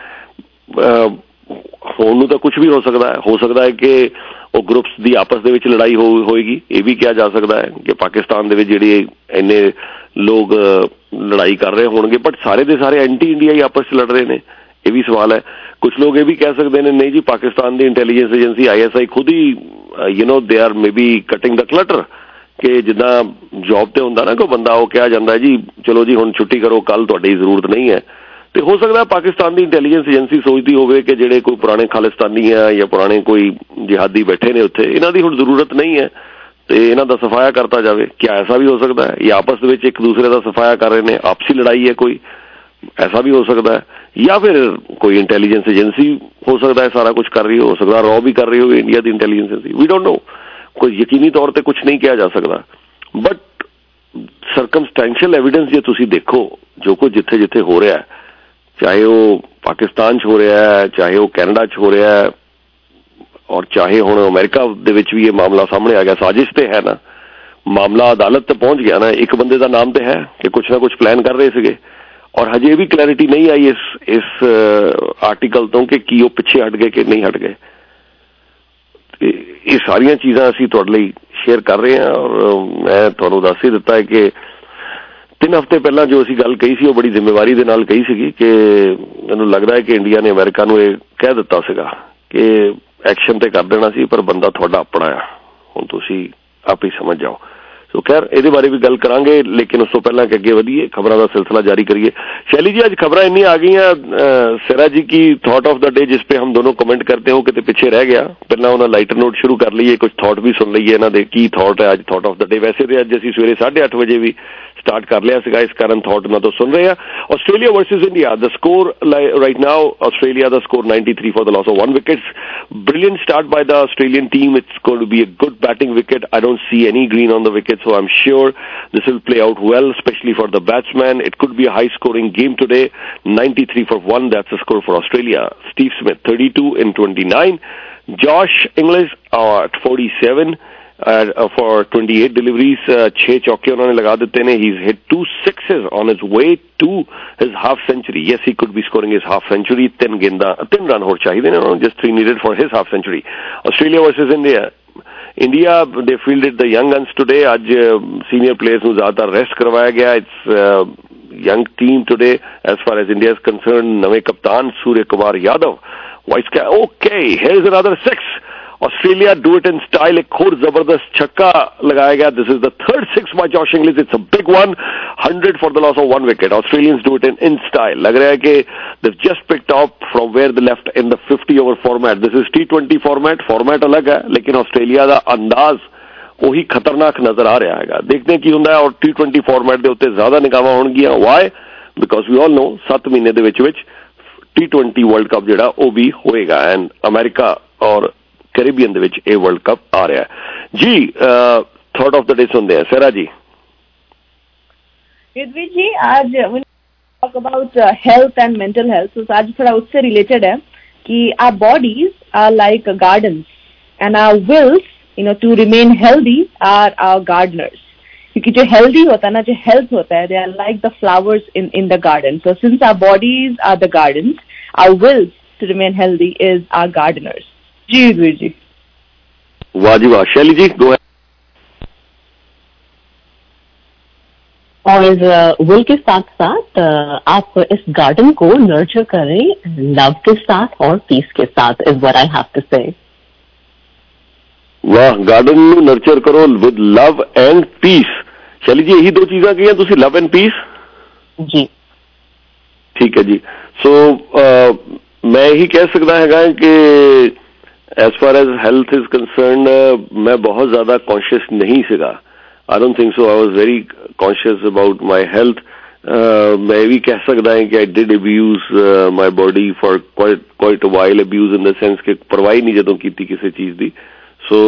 ਹੋਣ ਨੂੰ ਤਾਂ ਕੁਝ ਵੀ ਹੋ ਸਕਦਾ ਹੈ। ਹੋ ਸਕਦਾ ਹੈ ਕਿ ਉਹ ਗਰੁੱਪਸ ਦੀ ਆਪਸ ਦੇ ਵਿੱਚ ਲੜਾਈ ਹੋ ਹੋਏਗੀ, ਇਹ ਵੀ ਕਿਹਾ ਜਾ ਸਕਦਾ ਹੈ ਕਿ ਪਾਕਿਸਤਾਨ ਦੇ ਵਿੱਚ ਜਿਹੜੇ ਇੰਨੇ ਲੋਕ ਲੜਾਈ ਕਰ ਰਹੇ ਹੋਣਗੇ, ਬਟ ਸਾਰੇ ਦੇ ਸਾਰੇ ਐਂਟੀ ਇੰਡੀਆ ਹੀ ਆਪਸ 'ਚ ਲੜ ਰਹੇ ਨੇ, ਇਹ ਵੀ ਸਵਾਲ ਹੈ। ਕੁਝ ਲੋਕ ਇਹ ਵੀ ਕਹਿ ਸਕਦੇ ਨੇ ਨਹੀਂ ਜੀ ਪਾਕਿਸਤਾਨ ਦੀ intelligence agency I S I ਖੁਦ ਹੀ you know they are may be cutting the clutter, ਕਿ ਜਿੱਦਾਂ ਜੌਬ ਤੇ ਹੁੰਦਾ ਨਾ ਕੋਈ ਬੰਦਾ, ਉਹ ਕਿਹਾ ਜਾਂਦਾ ਜੀ ਚਲੋ ਜੀ ਹੁਣ ਛੁੱਟੀ ਕਰੋ, ਕੱਲ ਤੁਹਾਡੀ ਜ਼ਰੂਰਤ ਨਹੀਂ ਹੈ। ਤੇ ਹੋ ਸਕਦਾ ਪਾਕਿਸਤਾਨ ਦੀ ਇੰਟੈਲੀਜੈਂਸ ਏਜੰਸੀ ਸੋਚਦੀ ਹੋਵੇ ਕਿ ਜਿਹੜੇ ਕੋਈ ਪੁਰਾਣੇ ਖਾਲਿਸਤਾਨੀ ਆ ਜਾਂ ਪੁਰਾਣੇ ਕੋਈ ਜਿਹਾਦੀ ਬੈਠੇ ਨੇ ਉੱਥੇ, ਇਹਨਾਂ ਦੀ ਹੁਣ ਜ਼ਰੂਰਤ ਨਹੀਂ ਹੈ ਤੇ ਇਹਨਾਂ ਦਾ ਸਫਾਇਆ ਕਰਤਾ ਜਾਵੇ। ਕਿਆ ਐਸਾ ਵੀ ਹੋ ਸਕਦਾ ਹੈ? ਜਾਂ ਆਪਸ ਦੇ ਵਿੱਚ ਇੱਕ ਦੂਸਰੇ ਦਾ ਸਫਾਇਆ ਕਰ ਰਹੇ ਨੇ, ਆਪਸੀ ਲੜਾਈ ਹੈ ਕੋਈ, ਐਸਾ ਵੀ ਹੋ ਸਕਦਾ ਹੈ। ਜਾਂ ਫਿਰ ਕੋਈ ਇੰਟੈਲੀਜੈਂਸ ਏਜੰਸੀ ਹੋ ਸਕਦਾ ਹੈ ਸਾਰਾ ਕੁਝ ਕਰ ਰਹੀ ਹੋ ਸਕਦਾ ਰॉ ਵੀ ਕਰ ਰਹੀ ਹੋਵੇ ਇੰਡੀਆ ਦੀ intelligence agency, we don't know. ਕੋਈ ਯਕੀਨੀ ਤੌਰ ਤੇ ਕੁਝ ਨਹੀਂ ਕਿਹਾ ਜਾ ਸਕਦਾ, ਬਟ ਸਰਕਮਸਟੈਂਸ਼ੀਅਲ ਐਵੀਡੈਂਸ ਜੇ ਤੁਸੀਂ ਦੇਖੋ ਜੋ ਕੁਝ ਜਿੱਥੇ ਜਿੱਥੇ ਹੋ ਰਿਹਾ, ਚਾਹੇ ਉਹ ਪਾਕਿਸਤਾਨ 'ਚ ਹੋ ਰਿਹਾ ਹੈ, ਚਾਹੇ ਉਹ ਕੈਨੇਡਾ 'ਚ ਹੋ ਰਿਹਾ ਹੈ, ਔਰ ਚਾਹੇ ਹੁਣ ਅਮਰੀਕਾ ਦੇ ਵਿੱਚ ਵੀ ਇਹ ਮਾਮਲਾ ਸਾਹਮਣੇ ਆ ਗਿਆ। ਸਾਜ਼ਿਸ਼ ਤੇ ਹੈ ਨਾ, ਮਾਮਲਾ ਅਦਾਲਤ ਤੇ ਪਹੁੰਚ ਗਿਆ ਨਾ, ਇੱਕ ਬੰਦੇ ਦਾ ਨਾਮ ਤੇ ਹੈ ਕਿ ਕੁਛ ਨਾ ਕੁਛ ਪਲਾਨ ਕਰ ਰਹੇ ਸੀਗੇ, ਔਰ ਹਜੇ ਵੀ ਕਲੈਰਿਟੀ ਨਹੀਂ ਆਈ ਇਸ ਇਸ ਆਰਟੀਕਲ ਤੋਂ ਕਿ ਕੀ ਉਹ ਪਿੱਛੇ ਹਟ ਗਏ ਕਿ ਨਹੀਂ ਹਟ ਗਏ। ਇਹ ਸਾਰੀਆਂ ਚੀਜ਼ਾਂ ਅਸੀਂ ਤੁਹਾਡੇ ਲਈ ਸ਼ੇਅਰ ਕਰ ਰਹੇ ਹਾਂ, ਔਰ ਮੈਂ ਤੁਹਾਨੂੰ ਦੱਸ ਹੀ ਦਿੱਤਾ ਹੈ ਕਿ ਤਿੰਨ ਹਫ਼ਤੇ ਪਹਿਲਾਂ ਜੋ ਅਸੀਂ ਗੱਲ ਕਹੀ ਸੀ ਉਹ ਬੜੀ ਜ਼ਿੰਮੇਵਾਰੀ ਦੇ ਨਾਲ ਕਹੀ ਸੀਗੀ ਕਿ ਮੈਨੂੰ ਲੱਗਦਾ ਹੈ ਕਿ ਇੰਡੀਆ ਨੇ ਅਮਰੀਕਾ ਨੂੰ ਇਹ ਕਹਿ ਦਿੱਤਾ ਸੀਗਾ ਕਿ ਐਕਸ਼ਨ ਤੇ ਕਰ ਦੇਣਾ ਸੀ, ਪਰ ਬੰਦਾ ਤੁਹਾਡਾ ਆਪਣਾ ਆ, ਹੁਣ ਤੁਸੀਂ ਆਪ ਹੀ ਸਮਝ ਜਾਓ। ਸੋ ਖੈਰ ਇਹਦੇ ਬਾਰੇ ਵੀ ਗੱਲ ਕਰਾਂਗੇ, ਲੇਕਿਨ ਉਸ ਤੋਂ ਪਹਿਲਾਂ ਕਿ ਅੱਗੇ ਵਧੀਏ ਖਬਰਾਂ ਦਾ ਸਿਲਸਿਲਾ ਜਾਰੀ करिए। शैली जी आज खबरें इतनी आ गई हैं, सिरा जी की थॉट ऑफ द डे जिस पे हम दोनों कमेंट करते हो कितने पीछे रह गया, पहला उन्होंने लाइटर नोट शुरू कर लीए, कुछ थॉट भी सुन लीए इन्हों की थॉट है आज थॉट ऑफ द डे। वैसे तो अज असीं सवेरे साढ़े अठ बजे भी स्टार्ट कर लिया सीगा, इस कारण थॉट उन्होंने तो सुन रहे हैं। Australia versus India the score right now, Australia the score ninety three for the loss of one wickets. Brilliant start by the Australian team, it's going to be a good batting wicket, I don't see any green on the wickets। wicket, so I'm sure this will play out well, especially for the batsman. It could be a high-scoring game today. ninety-three for one, that's the score for Australia. Steve Smith, thirty-two in twenty-nine. Josh Inglis uh, at forty-seven. Uh, for twenty-eight deliveries, uh, छह चौके उन्होंने लगा देते हैं. He's hit two sixes on his way to his half century. Yes, he could be scoring his half century. तीन गेंदा तीन run और चाहिए ना, just three needed for his half century. Australia versus India. India, they fielded the young guns today. आज uh, senior players ਨੂੰ ज़्यादा rest करवाया गया. It's uh, young team today as far as India is concerned. नवे कप्तान Surya Kumar Yadav. Vice cap. Okay, here's another six. Australia do it in style. एक और जबरदस्त छक्का लगाया गया. This is the third six by Josh Inglis. It's a big one. one hundred for the loss of one wicket. Australians do it in, in style. लग रहा है कि they've just picked up from where they left in the fifty over format. This is T twenty format. Format अलग है, लेकिन Australia का अंदाज वही खतरनाक नजर आ रहा है. देखते हैं की ਹੁੰਦਾ है. और T twenty format ਦੇ ਉੱਤੇ ਜ਼ਿਆਦਾ ਨਿਗਾਹਾਂ ਹੋਣਗੀਆਂ. Why? Because we all know ਸੱਤ ਮਹੀਨੇ ਦੇ ਵਿੱਚ ਵਿੱਚ T twenty World Cup ਜਿਹੜਾ ਉਹ ਵੀ ਹੋਏਗਾ. And America और कैरेबियन ਦੇ ਵਿੱਚ ਇਹ वर्ल्ड कप आ रहा है जी. थॉट ऑफ द डे सुनते हैं सरा जी. रिद्वी जी, आज talk about health and mental health, तो आज थोड़ा उससे रिलेटेड है कि our bodies are like gardens and our wills, you know, to remain healthy are our gardeners. क्योंकि जो हेल्दी होता है ना, जो हेल्थ होता है, they are like the flowers in in the garden. So since our bodies are the gardens, our wills to remain healthy is our gardeners. जी जी जी, वाह जी वाह. शैली जी, गो है. और विल के साथ साथ आप इस गार्डन को नर्चर करें लव के साथ और पीस के साथ, is what I have to say. वाह, गार्डन ਨੂੰ नर्चर करो विद लव एंड पीस. शैली जी, यही दो चीज़ां कही हैं ਤੁਸੀਂ, लव एंड पीस. जी ठीक है जी. सो so, uh, मैं यही कह सकता है कि as far as health is concern मैं बहुत ज्यादा कॉन्शियस नहीं सीगा. I don't think so. I was very conscious about my health. मैं भी कह सकता है कि I did abuse my body for quite quite a while. Abuse in the sense कि परवाही नहीं जदों कीती किसी चीज दी. सो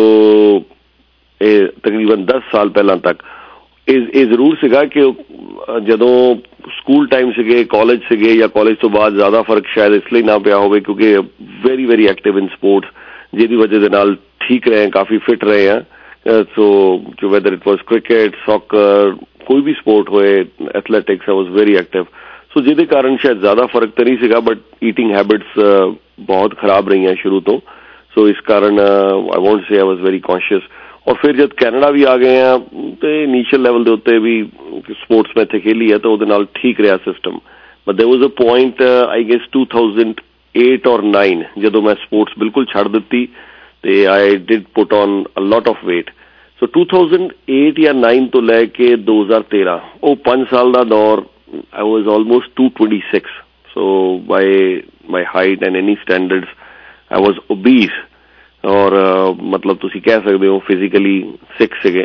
तकरीबन दस साल पहला तक ਇਹ ਜ਼ਰੂਰ ਸੀਗਾ ਕਿ ਜਦੋਂ ਸਕੂਲ ਟਾਈਮ ਸੀਗੇ, ਕਾਲਜ ਸੀਗੇ ਜਾਂ ਕਾਲਜ ਤੋਂ ਬਾਅਦ ਜ਼ਿਆਦਾ ਫਰਕ ਸ਼ਾਇਦ ਇਸ ਲਈ ਨਾ ਪਿਆ ਹੋਵੇ ਕਿਉਂਕਿ very very active in sports, ਜਿਹਦੀ ਵਜ੍ਹਾ ਦੇ ਨਾਲ ਠੀਕ ਰਹੇ, ਕਾਫੀ ਫਿਟ ਰਹੇ ਆ. So whether it was cricket, soccer, ਕੋਈ ਵੀ ਸਪੋਰਟ ਹੋਏ, athletics, I was very active. So ਜਿਹਦੇ ਕਾਰਨ ਸ਼ਾਇਦ ਜ਼ਿਆਦਾ ਫਰਕ ਤਾਂ ਨਹੀਂ ਸੀਗਾ, ਬਟ ਈਟਿੰਗ ਹੈਬਿਟਸ ਬਹੁਤ ਖਰਾਬ ਰਹੀਆਂ ਸ਼ੁਰੂ ਤੋਂ. ਸੋ ਇਸ ਕਾਰਨ I won't say I was very conscious. और फिर जब कैनेडा भी आ गए हैं तो इनिशियल लेवल के उत्ते भी स्पोर्ट्स में इत्थे खेली है तो उहदे नाल ठीक रहा system. But there was a point I guess two thousand eight और नाइन जदों मैं स्पोर्ट्स बिल्कुल छड़ दित्ती ते I did put on a lot of weight. So two thousand eight या नाइन तो लैके दो हज़ार तेरह वो पांच साल का दौर I was almost two twenty six. So by my height and any standards I was obese. और uh, मतलब तुसी कह सकते हो फिजिकली सिक सीगे.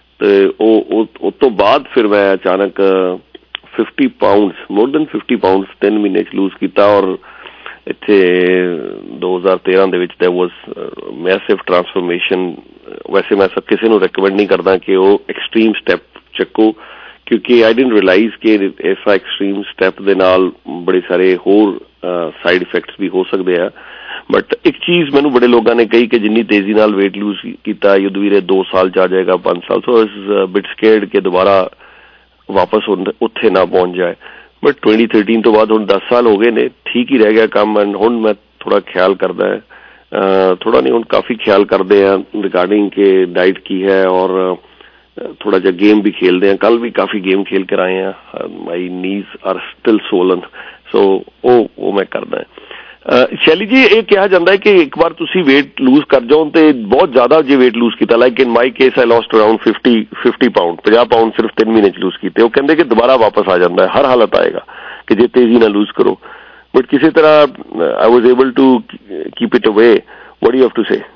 तो उस तो बाद फिर मैं अचानक fifty pounds more than fifty pounds तीन महीने च लूज किया. और इत्थे दो हज़ार तेरह दे विच देयर वाज मैसिव ट्रांसफॉर्मेशन. वैसे मैं सब किसी को रिकमेंड नहीं करता कि वो एक्सट्रीम स्टैप चक्को, क्योंकि आई डिडंट रियलाइज कि ऐसा एक्सट्रीम स्टैप दे नाल बड़े सारे होर साइड इफेक्ट्स भी हो सकते हैं. बट एक चीज मैंने बड़े लोगों ने कही कि जिन्नी तेजी नाल वेट लूज किया युद्धवीर दो साल च आ जाएगा, पांच साल. सो इज बिट स्केयर्ड कि दोबारा वापस उत्थे ना पहुंच जाए. बट ट्वेंटी थर्टीन तो बाद हुण दस साल हो गए ने, ठीक ही रह गया काम. एंड हुण मैं थोड़ा ख्याल करदा है, थोड़ा नहीं हुण काफी ख्याल करते हैं रिगार्डिंग के डाइट की है. और थोड़ा जा गेम भी खेलते हैं. कल भी काफी गेम खेल कर आए हैं. My knees are still swollen. So वो वो मैं करदा है. शैली जी, ये कहा जाता है कि एक बार तुसी वेट लूज कर जाओ तो बहुत ज्यादा जो वेट लूज किया, like in my case I lost around fifty fifty pound पचास पाउंड सिर्फ तीन महीने च लूज किए. वो कहते कि दोबारा वापस आ जाता है, हर हालत आएगा कि जे तेजी ना लूज करो. बट किसी तरह I was able to keep it away. What do you have to say?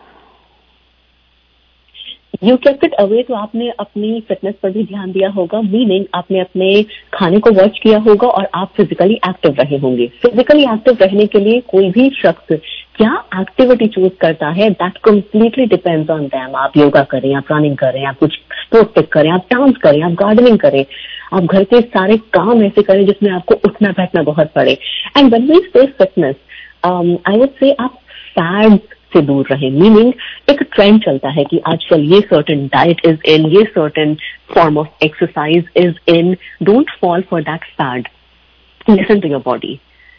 You kept it away, तो आपने अपनी फिटनेस पर भी ध्यान दिया होगा, मीनिंग आपने अपने खाने को वॉच किया होगा और आप फिजिकली एक्टिव रहे होंगे. फिजिकली एक्टिव रहने के लिए कोई भी शख्स क्या एक्टिविटी चूज करता है, that completely depends on them. आप योगा करें, आप रनिंग करें, आप कुछ स्पोर्ट्स पिक करें, आप डांस करें, आप गार्डनिंग करें, आप घर के सारे काम ऐसे करें जिसमें आपको उठना बैठना बहुत पड़े. And when we say fitness, I would say आप फैड्स से दूर रहे. मीनिंग एक ट्रेंड चलता है कि आजकल ये सर्टेन डाइट इज इन, ये certain form of exercise is in. Don't fall for that fad. Listen to your body.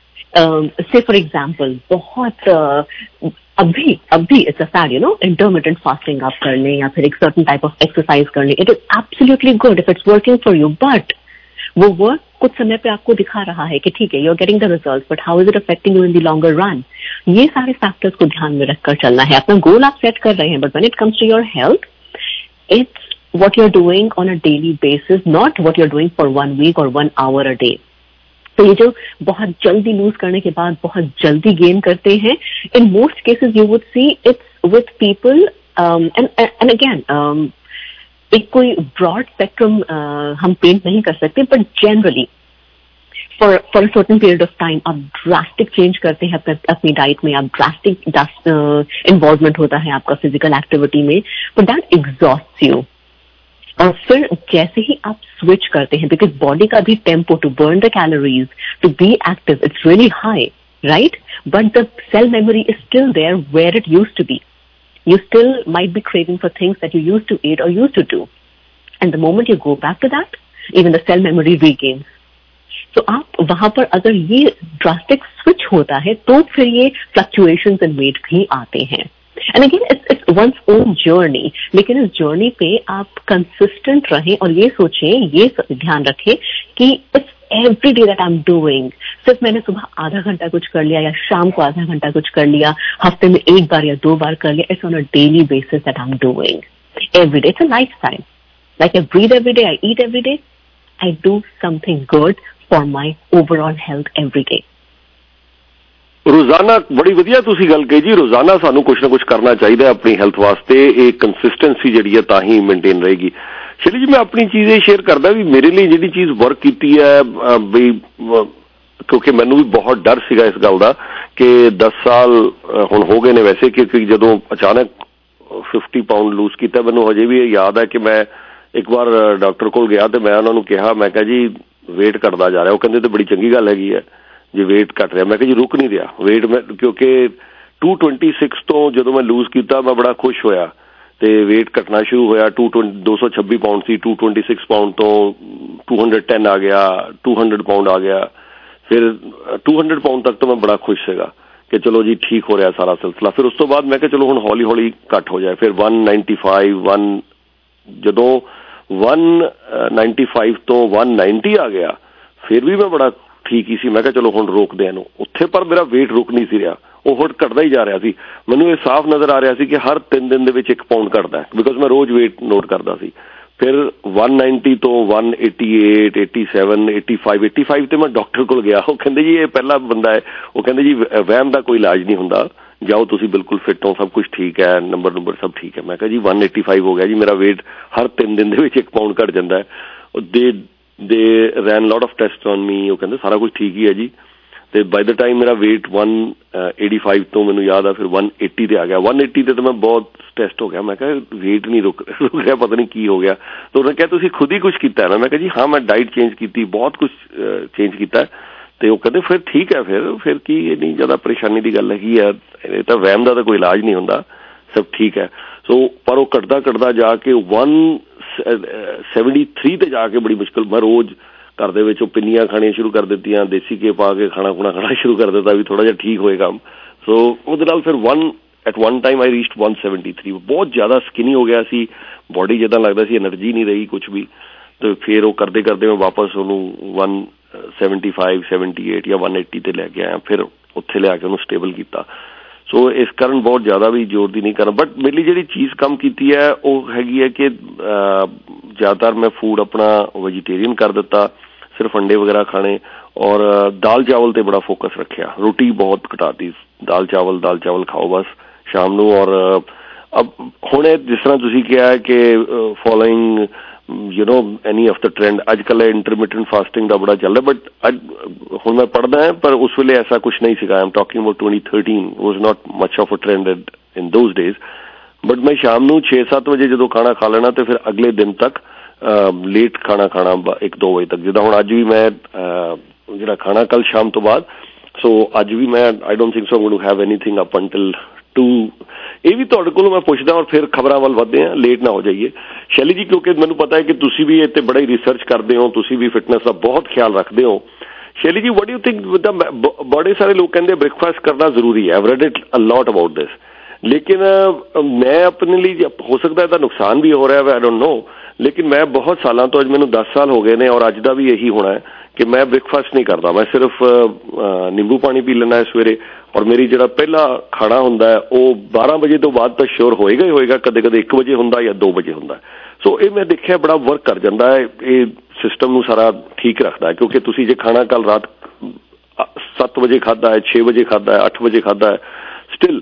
Say for example बहुत uh, अभी अभी it's a fad, you know, intermittent fasting आप कर लें या फिर एक सर्टेन टाइप ऑफ एक्सरसाइज कर लें. It is absolutely good if it's working for you, but वो वर्क कुछ समय पे आपको दिखा रहा है कि ठीक है, you are getting the result, but how is it affecting you in the longer run. ये सारे फैक्टर्स को ध्यान में रखकर चलना है. अपना गोल आप सेट कर रहे हैं, but when it comes to your health, it's what you are doing on a daily basis, not what you are doing for one week और वन आवर अ डे. तो ये जो बहुत जल्दी लूज करने के बाद बहुत जल्दी गेन करते हैं, in most cases you would see it's with people, and and again एक कोई ब्रॉड स्पेक्ट्रम हम पेंट नहीं कर सकते, but generally for for a certain period of time आप ड्रास्टिक चेंज करते हैं अपने अपनी डाइट में, आप ड्रास्टिक इन्वॉल्वमेंट होता है आपका फिजिकल एक्टिविटी में, बट दैट एग्जॉस्ट्स यू. और फिर जैसे ही आप स्विच करते हैं, बिकॉज बॉडी का भी tempo to burn the calories, to be active, it's really high, right, but the cell memory is still there where it used to be. You still might be craving for things that you used to eat or used to do. And the moment you go back to that, even the cell memory regains. So आप वहां पर अगर ये drastic switch होता है तो फिर ये fluctuations in weight भी आते हैं. And again, it's, it's one's own journey. लेकिन इस journey पे आप consistent रहें और ये सोचें, ये ध्यान रखें कि it's every day that I'm doing. सिर्फ मैंने सुबह आधा घंटा कुछ कर लिया या शाम को आधा घंटा कुछ कर लिया, हफ्ते में एक बार या दो बार कर लिया. It's on a daily basis that I'm doing. Every day. It's a lifestyle. Like I breathe every day, I eat every day. I do something good for my overall health every day. ਰੋਜ਼ਾਨਾ ਬੜੀ ਵਧੀਆ ਤੁਸੀਂ ਗੱਲ ਕਹੀ ਜੀ. ਰੋਜ਼ਾਨਾ ਸਾਨੂੰ ਕੁਝ ਨਾ ਕੁਝ ਕਰਨਾ ਚਾਹੀਦਾ ਆਪਣੀ ਹੈਲਥ ਵਾਸਤੇ. ਇਹ ਕੰਸਿਸਟੈਂਸੀ ਜਿਹੜੀ ਹੈ ਤਾਂ ਹੀ ਮੇਨਟੇਨ ਰਹੇਗੀ. ਸ਼ੈਲੀ ਜੀ, ਮੈਂ ਆਪਣੀ ਚੀਜ਼ ਇਹ ਸ਼ੇਅਰ ਕਰਦਾ ਵੀ ਮੇਰੇ ਲਈ ਜਿਹੜੀ ਚੀਜ਼ ਵਰਕ ਕੀਤੀ ਹੈ, ਵੀ ਕਿਉਂਕਿ ਮੈਨੂੰ ਵੀ ਬਹੁਤ ਡਰ ਸੀਗਾ ਇਸ ਗੱਲ ਦਾ ਕਿ ਦਸ ਸਾਲ ਹੁਣ ਹੋ ਗਏ ਨੇ ਵੈਸੇ, ਕਿਉਂਕਿ ਜਦੋਂ ਅਚਾਨਕ ਫਿਫਟੀ ਪਾਊਂਡ ਲੂਜ਼ ਕੀਤਾ, ਮੈਨੂੰ ਹਜੇ ਵੀ ਯਾਦ ਹੈ ਕਿ ਮੈਂ ਇੱਕ ਵਾਰ ਡਾਕਟਰ ਕੋਲ ਗਿਆ ਤੇ ਮੈਂ ਉਹਨਾਂ ਨੂੰ ਕਿਹਾ, ਮੈਂ ਕਿਹਾ ਜੀ ਵੇਟ ਘਟਦਾ ਜਾ ਰਿਹਾ. ਉਹ ਕਹਿੰਦੇ ਤੇ ਬੜੀ ਚੰਗੀ ਗੱਲ ਹੈਗੀ ਹੈ ਜੇ ਵੇਟ ਘਟ ਰਿਹਾ. ਮੈਂ ਕਿਹਾ ਜੀ ਰੁਕ ਨਹੀਂ ਰਿਹਾ ਵੇਟ. ਮੈਂ ਕਿਉਂਕਿ ਟੂ ਟਵੈਂਟੀ ਸਿਕਸ ਤੋਂ ਜਦੋਂ ਮੈਂ ਲੂਜ਼ ਕੀਤਾ ਮੈਂ ਬੜਾ ਖੁਸ਼ ਹੋਇਆ ਤੇ ਵੇਟ ਘਟਣਾ ਸ਼ੁਰੂ ਹੋਇਆ. ਟੂ ਦੋ ਸੌ ਛੱਬੀ ਪਾਊਂਡ ਸੀ, ਟੂ ਟਵੈਂਟੀ ਸਿਕਸ ਪਾਊਂਡ ਤੋਂ ਟੂ ਹੰਡਰਡ ਟੈਨ ਆ ਗਿਆ, ਟੂ ਹੰਡਰਡ ਪਾਊਂਡ ਆ ਗਿਆ, ਫਿਰ ਟੂ ਹੰਡਰਡ ਪਾਊਂਡ ਤੱਕ ਤਾਂ ਮੈਂ ਬੜਾ ਖੁਸ਼ ਸੀਗਾ ਕਿ ਚਲੋ ਜੀ ਠੀਕ ਹੋ ਰਿਹਾ ਸਾਰਾ ਸਿਲਸਿਲਾ. ਫਿਰ ਉਸ ਤੋਂ ਬਾਅਦ ਮੈਂ ਕਿਹਾ ਚਲੋ ਹੁਣ ਹੌਲੀ ਹੌਲੀ ਘੱਟ ਹੋ ਜਾਏ. ਫਿਰ ਵਨ ਨਾਈਨਟੀ ਫਾਈਵ ਵਨ ਜਦੋਂ ਵਨ ਨਾਈਨਟੀ ਫਾਈਵ ਤੋਂ ਵਨ ਨਾਈਨਟੀ ਆ ਗਿਆ, ਫਿਰ ਵੀ ਮੈਂ ਬੜਾ ਠੀਕ ਹੀ ਸੀ. ਮੈਂ ਕਿਹਾ ਚਲੋ ਹੁਣ ਰੋਕਦੇ ਇਹਨੂੰ ਉੱਥੇ, ਪਰ ਮੇਰਾ ਵੇਟ ਰੁਕ ਨਹੀਂ ਸੀ ਰਿਹਾ, ਉਹ ਹੁਣ ਘਟਦਾ ਹੀ ਜਾ ਰਿਹਾ ਸੀ. ਮੈਨੂੰ ਇਹ ਸਾਫ਼ ਨਜ਼ਰ ਆ ਰਿਹਾ ਸੀ ਕਿ ਹਰ ਤਿੰਨ ਦਿਨ ਦੇ ਵਿੱਚ ਇੱਕ ਪਾਊਂਡ ਘਟਦਾ, ਬਿਕੋਜ਼ ਮੈਂ ਰੋਜ਼ ਵੇਟ ਨੋਟ ਕਰਦਾ ਸੀ. ਫਿਰ ਵਨ ਨਾਈਨਟੀ ਤੋਂ one eighty eight, eighty seven, eighty five eighty five ਤੇ ਮੈਂ ਡਾਕਟਰ ਕੋਲ ਗਿਆ. ਉਹ ਕਹਿੰਦੇ ਜੀ ਇਹ ਪਹਿਲਾ ਬੰਦਾ ਹੈ, ਉਹ ਕਹਿੰਦੇ ਜੀ ਵਹਿਮ ਦਾ ਕੋਈ ਇਲਾਜ ਨਹੀਂ ਹੁੰਦਾ, ਜਾਓ ਤੁਸੀਂ ਬਿਲਕੁਲ ਫਿੱਟ ਹੋ, ਸਭ ਕੁਝ ਠੀਕ ਹੈ, ਨੰਬਰ ਨੰਬਰ ਸਭ ਠੀਕ ਹੈ. ਮੈਂ ਕਿਹਾ ਜੀ ਵਨ ਏਟੀ ਫਾਈਵ ਹੋ ਗਿਆ ਜੀ ਮੇਰਾ ਵੇਟ, ਹਰ ਤਿੰਨ ਦਿਨ ਦੇ ਵਿੱਚ ਇੱਕ ਪਾਊਂਡ ਘਟ ਜਾਂਦਾ ਹੈ. They they ran lot of test on me. ਉਹ ਕਹਿੰਦੇ ਸਾਰਾ ਕੁਝ ਠੀਕ ਹੀ ਹੈ ਜੀ. ਤੇ ਬਾਈ ਦਾ ਟਾਈਮ ਮੇਰਾ ਵੇਟ ਵਨ ਏਟੀ ਫਾਈਵ ਤੋਂ ਮੈਨੂੰ ਯਾਦ ਆ ਫਿਰ ਵਨ ਏਟੀ ਤੇ ਆ ਗਿਆ. ਵਨ ਏਟੀ ਤੇ ਤਾਂ ਮੈਂ ਬਹੁਤ ਸਟ੍ਰੈਸਡ ਹੋ ਗਿਆ. ਮੈਂ ਕਿਹਾ ਵੇਟ ਨਹੀਂ ਰੁਕ ਰੁਕ ਰਿਹਾ, ਪਤਾ ਨਹੀਂ ਕੀ ਹੋ ਗਿਆ. ਤਾਂ ਉਹਨੇ ਕਿਹਾ ਤੁਸੀਂ ਖੁਦ ਹੀ ਕੁਛ ਕੀਤਾ ਨਾ. ਮੈਂ ਕਿਹਾ ਜੀ ਹਾਂ ਮੈਂ ਡਾਈਟ ਚੇਂਜ ਕੀਤੀ, ਬਹੁਤ ਕੁਛ ਚੇਂਜ ਕੀਤਾ. ਤੇ ਉਹ ਕਹਿੰਦੇ ਫਿਰ ਠੀਕ ਹੈ, ਫਿਰ ਫਿਰ ਕੀ ਇੰਨੀ ਜ਼ਿਆਦਾ ਪਰੇਸ਼ਾਨੀ ਦੀ ਗੱਲ ਹੈਗੀ ਹੈ, ਇਹ ਤਾਂ ਵਹਿਮ ਦਾ ਤਾਂ ਕੋਈ ਇਲਾਜ ਨਹੀਂ ਹੁੰਦਾ, ਸਭ ਠੀਕ ਹੈ. ਸੋ ਪਰ ਉਹ ਘਟਦਾ ਘਟਦਾ ਜਾ ਕੇ ਵਨ ਸੈਵਨਟੀ ਥ੍ਰੀ ਤੇ ਜਾ ਕੇ ਬੜੀ ਮੁਸ਼ਕਿਲ. ਮੈਂ ਰੋਜ਼ ਘਰ ਦੇ ਵਿੱਚ ਉਹ ਪਿੰਨੀਆਂ ਖਾਣੀਆਂ ਸ਼ੁਰੂ ਕਰ ਦਿੱਤੀਆਂ, ਦੇਸੀ ਘੇ ਪਾ ਕੇ ਖਾਣਾ ਖੁਣਾ ਖਾਣਾ ਸ਼ੁਰੂ ਕਰ ਦਿੱਤਾ ਵੀ ਥੋੜ੍ਹਾ ਜਿਹਾ ਠੀਕ ਹੋਏ ਕੰਮ. ਸੋ ਉਹਦੇ ਨਾਲ ਫਿਰ one at one time I reached one seventy three. ਬਹੁਤ ਜ਼ਿਆਦਾ ਸਕਿਨੀ ਹੋ ਗਿਆ ਸੀ, ਬੋਡੀ ਜਿੱਦਾਂ ਲੱਗਦਾ ਸੀ ਐਨਰਜੀ ਨਹੀਂ ਰਹੀ ਕੁਛ ਵੀ. ਤੇ ਫਿਰ ਉਹ ਕਰਦੇ ਕਰਦੇ ਮੈਂ ਵਾਪਸ ਉਹਨੂੰ one seventy five seventy eight ਜਾਂ ਵਨ ਏਟੀ ਤੇ ਲੈ ਕੇ ਆਇਆ. ਫਿਰ ਉੱਥੇ ਲਿਆ ਕੇ ਉਹਨੂੰ ਸਟੇਬਲ ਕੀਤਾ. ਸੋ ਇਸ ਕਾਰਨ ਬਹੁਤ ਜ਼ਿਆਦਾ ਵੀ ਜ਼ੋਰ ਦੀ ਨਹੀਂ ਕਰਨਾ. ਬਟ ਮੇਰੇ ਲਈ ਜਿਹੜੀ ਚੀਜ਼ ਕੰਮ ਕੀਤੀ ਹੈ ਉਹ ਹੈਗੀ ਹੈ ਕਿ ਜ਼ਿਆਦਾਤਰ ਮੈਂ ਫੂਡ ਆਪਣਾ ਵੈਜੀਟੇਰੀਅਨ ਕਰ ਦਿੱਤਾ, ਸਿਰਫ ਅੰਡੇ ਵਗੈਰਾ ਖਾਣੇ, ਔਰ ਦਾਲ ਚਾਵਲ ਤੇ ਬੜਾ ਫੋਕਸ ਰੱਖਿਆ. ਰੋਟੀ ਬਹੁਤ ਘਟਾਤੀ, ਦਾਲ ਚਾਵਲ ਦਾਲ ਚਾਵਲ ਖਾਓ ਬਸ ਸ਼ਾਮ ਨੂੰ. ਔਰ ਅਬ ਹੁਣ ਜਿਸ ਤਰ੍ਹਾਂ ਤੁਸੀਂ ਕਿਹਾ ਕਿ following you know any of the trend, ਅੱਜ ਕੱਲ੍ਹ ਇੰਟਰਮੀਡੀਏਟ ਫਾਸਟਿੰਗ ਦਾ ਬੜਾ ਚੱਲ ਰਿਹਾ. ਬਟ ਅੱਜ ਹੁਣ ਮੈਂ ਪੜ੍ਹਦਾ ਹੈ, ਪਰ ਉਸ ਵੇਲੇ ਐਸਾ ਕੁਛ ਨਹੀਂ ਸੀਗਾ. I am talking about twenty thirteen was not much of a trend in those days. But मैं शाम ਨੂੰ छे सत्त ਵਜੇ ਜਦੋਂ ਖਾਣਾ ਖਾ ਲੈਣਾ ਤੇ ਫਿਰ ਅਗਲੇ ਦਿਨ ਤੱਕ ਲੇਟ ਖਾਣਾ ਖਾਣਾ ਇੱਕ ਦੋ ਵਜੇ ਤੱਕ। ਜਿੱਦਾਂ ਹੁਣ ਅੱਜ ਵੀ ਮੈਂ ਜਿਹੜਾ ਖਾਣਾ ਕੱਲ ਸ਼ਾਮ ਤੋਂ ਬਾਅਦ, ਸੋ ਅੱਜ ਵੀ ਮੈਂ I don't think so I'm going to have anything up until two. ਇਹ ਵੀ ਤੁਹਾਡੇ ਕੋਲੋਂ ਮੈਂ ਪੁੱਛਦਾ ਔਰ ਫਿਰ ਖਬਰਾਂ ਵੱਲ ਵੱਧਦੇ ਹਾਂ, ਲੇਟ ਨਾ ਹੋ ਜਾਈਏ ਸ਼ੈਲੀ ਜੀ, ਕਿਉਂਕਿ ਮੈਨੂੰ ਪਤਾ ਹੈ ਕਿ ਤੁਸੀਂ ਵੀ ਇੱਥੇ ਬੜਾ ਹੀ ਰਿਸਰਚ ਕਰਦੇ ਹੋ, ਤੁਸੀਂ ਵੀ ਫਿਟਨੈਸ ਦਾ ਬਹੁਤ ਖਿਆਲ ਰੱਖਦੇ ਹੋ। Shelly ji, what do you think with the, ਬੜੇ ਸਾਰੇ ਲੋਕ ਕਹਿੰਦੇ ਬ੍ਰੇਕਫਾਸਟ ਕਰਨਾ ਜ਼ਰੂਰੀ ਹੈ, I've read it a lot about this, लेकिन मैं अपने लिए हो सकता है ਇਹਦਾ ਨੁਕਸਾਨ भी हो रहा है, आई डोंट नो, लेकिन मैं बहुत सालों तो अज मैंने दस साल हो गए ने और अज का भी यही होना है कि मैं ब्रेकफास्ट नहीं करता, मैं सिर्फ नींबू पानी पी लेना है सवेरे, और मेरी जो पहला खाना होंदा है वो बारह बजे तो बाद तो श्योर होएगा ही होएगा, कदे कदे एक बजे होंदा या दो बजे होंदा। सो ये मैं देखिया बड़ा वर्क कर जाता है, ये सिस्टम नूं सारा ठीक रखता है, क्योंकि तुसीं जे खाना कल रात सत्त बजे खादा है, छे बजे खादा है, अठ बजे खादा है, स्टिल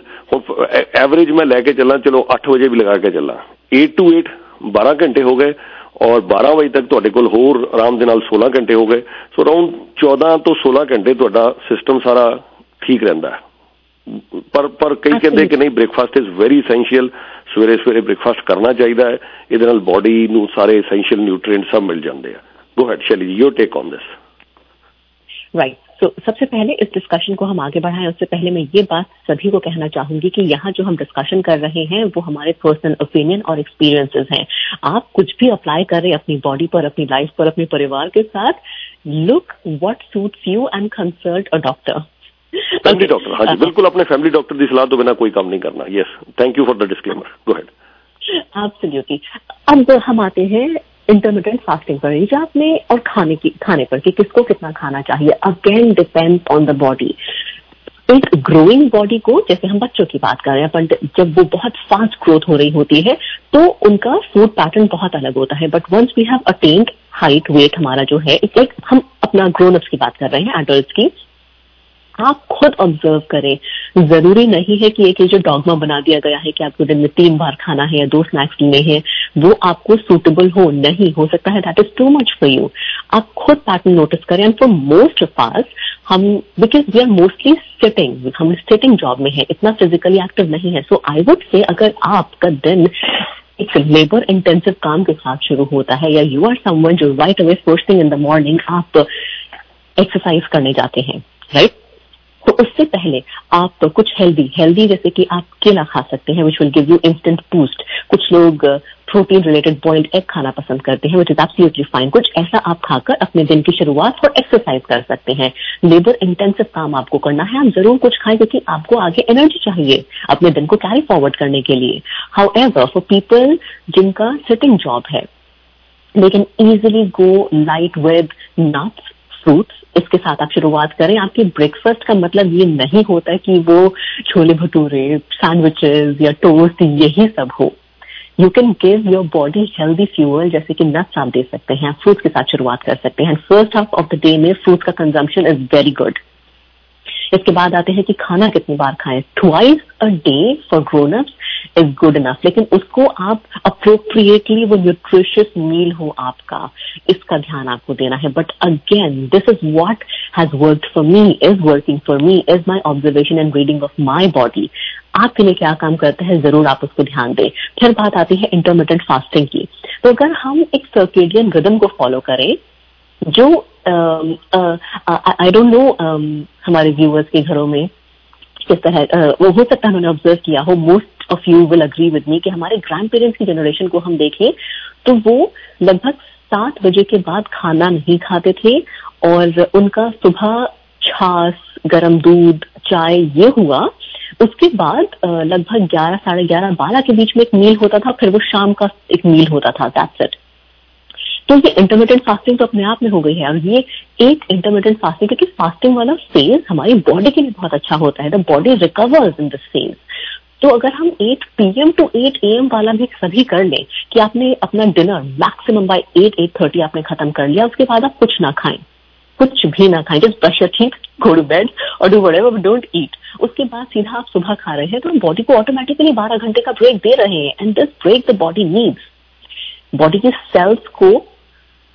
एवरेज मैं लैके चलना, चलो अठ बजे भी लगा के चलना, एट टू एट बारह घंटे हो गए, और बारह बजे तक तुहाडे कोल होर आराम दे नाल सोलह घंटे हो गए, सो अराउंड चौदह तो सोलह घंटे तुहाडा सिस्टम सारा ठीक रहिंदा है। पर पर कई कहते कि नहीं, ब्रेकफास्ट इज वेरी इसेंशियल, सवेरे सवेरे ब्रेकफास्ट करना चाहिए है, इहदे नाल बॉडी नूं सारे इसेंशियल न्यूट्रिएंट सब मिल जाते हैं। Go ahead Shelly ji, your take on this. Right, so सबसे पहले इस डिस्कशन को हम आगे बढ़ाएं उससे पहले मैं ये बात सभी को कहना चाहूंगी कि यहाँ जो हम डिस्कशन कर रहे हैं वो हमारे पर्सनल ओपिनियन और एक्सपीरियंसेस हैं। आप कुछ भी अप्लाई कर रहे हैं अपनी बॉडी पर, अपनी लाइफ पर, अपने परिवार के साथ, look what suits you and consult a doctor, family doctor. हाँ जी, बिल्कुल अपने फैमिली डॉक्टर की सलाह तो बिना कोई काम नहीं करना। Yes, thank you for the disclaimer, go ahead. Absolutely. अब हम आते हैं इंटरमिटेंट फास्टिंग पर, हिजाब में और खाने की खाने पर कि किसको कितना खाना चाहिए। Again depend on the body. एक ग्रोइंग बॉडी को, जैसे हम बच्चों की बात कर रहे हैं, पर जब वो बहुत फास्ट ग्रोथ हो रही होती है तो उनका फूड पैटर्न बहुत अलग होता है, but once we have attained height, weight हमारा जो है, इट्स लाइक हम अपना ग्रोन अप्स की बात कर रहे हैं, एडल्ट्स की, आप खुद ऑब्जर्व करें। जरूरी नहीं है कि एक ये जो डॉगमा बना दिया गया है कि आपको दिन में तीन बार खाना है या दो स्नैक्स लेने हैं, वो आपको सूटेबल हो, नहीं हो सकता है, that is too much for you. आप खुद पैटर्न नोटिस करें। And for most of us, हम because we are mostly sitting, हम सिटिंग जॉब में है, इतना फिजिकली एक्टिव नहीं है, सो आई वुड से अगर आपका दिन एक लेबर इंटेंसिव काम के साथ शुरू होता है, या यू आर समवन जो right away first thing in the morning आप एक्सरसाइज करने जाते हैं, राइट, तो उससे पहले आप कुछ हेल्दी हेल्दी जैसे कि आप केला खा सकते हैं, which will give you instant boost. कुछ लोग प्रोटीन रिलेटेड बॉइल्ड एग खाना पसंद करते हैं, विच इज एब्सोल्युटली फाइन। कुछ ऐसा आप खाकर अपने दिन की शुरुआत और एक्सरसाइज कर सकते हैं। लेबर इंटेंसिव काम आपको करना है, आप जरूर कुछ खाएं, क्योंकि आपको आगे एनर्जी चाहिए अपने दिन को कैरी फॉरवर्ड करने के लिए। हाउएवर, फॉर पीपल जिनका सिटिंग जॉब है, they can easily go light with nuts, fruits, इसके साथ आप शुरुआत करें। आपके ब्रेकफास्ट का मतलब ये नहीं होता है कि वो छोले भटूरे, सैंडविचेस या टोस्ट यही सब हो। You can give your body healthy fuel, जैसे कि नट्स आप दे सकते हैं, फ्रूट्स के साथ शुरुआत कर सकते हैं। First half of the day में फ्रूट्स का कंजम्पशन इज वेरी गुड। इसके बाद आते हैं कि खाना कितनी बार खाएं। Twice a day for grown ups is good enough, लेकिन उसको आप अप्रोप्रिएटली, वो न्यूट्रिशियस मील हो आपका, इसका ध्यान आपको देना है। But again, this is what has worked for me, is working for me, is my observation and reading of my body. आपके लिए क्या काम करता है, जरूर आप उसको ध्यान दें। फिर बात आती है इंटरमिटेंट फास्टिंग की। तो अगर हम एक सर्केडियन रिदम को फॉलो करें, जो आई डोंट नो हमारे व्यूअर्स के घरों में किस तरह, uh, वो हो सकता है उन्होंने ऑब्जर्व किया हो, most of you will agree with me, कि हमारे ग्रैंड पेरेंट्स की जनरेशन को हम देखें तो वो लगभग सात बजे के बाद खाना नहीं खाते थे, और उनका सुबह छाछ, गरम दूध, चाय ये हुआ। उसके बाद uh, लगभग ग्यारह साढ़े ग्यारह बारह के बीच में एक मील होता था, फिर वो शाम का एक मील होता था, दैट्स इट। तो ये इंटरमिटेंट फास्टिंग तो अपने आप में हो गई है, और ये एक इंटरमिटेंट फास्टिंग, क्योंकि फास्टिंग वाला फेज हमारी बॉडी के लिए बहुत अच्छा होता है, the body recovers in this phase. तो अगर हम eight P M to eight A M वाला भी सभी कर लें कि आपने अपना dinner maximum by eight eight thirty आपने खत्म कर लिया, उसके बाद आप कुछ ना खाएं, कुछ भी ना खाएं, just brush your teeth, go to bed और do whatever, but don't eat. उसके बाद सीधा आप सुबह खा रहे हैं, तो बॉडी को ऑटोमेटिकली बारह घंटे का ब्रेक दे रहे हैं, and this break the body needs. Body के सेल्स को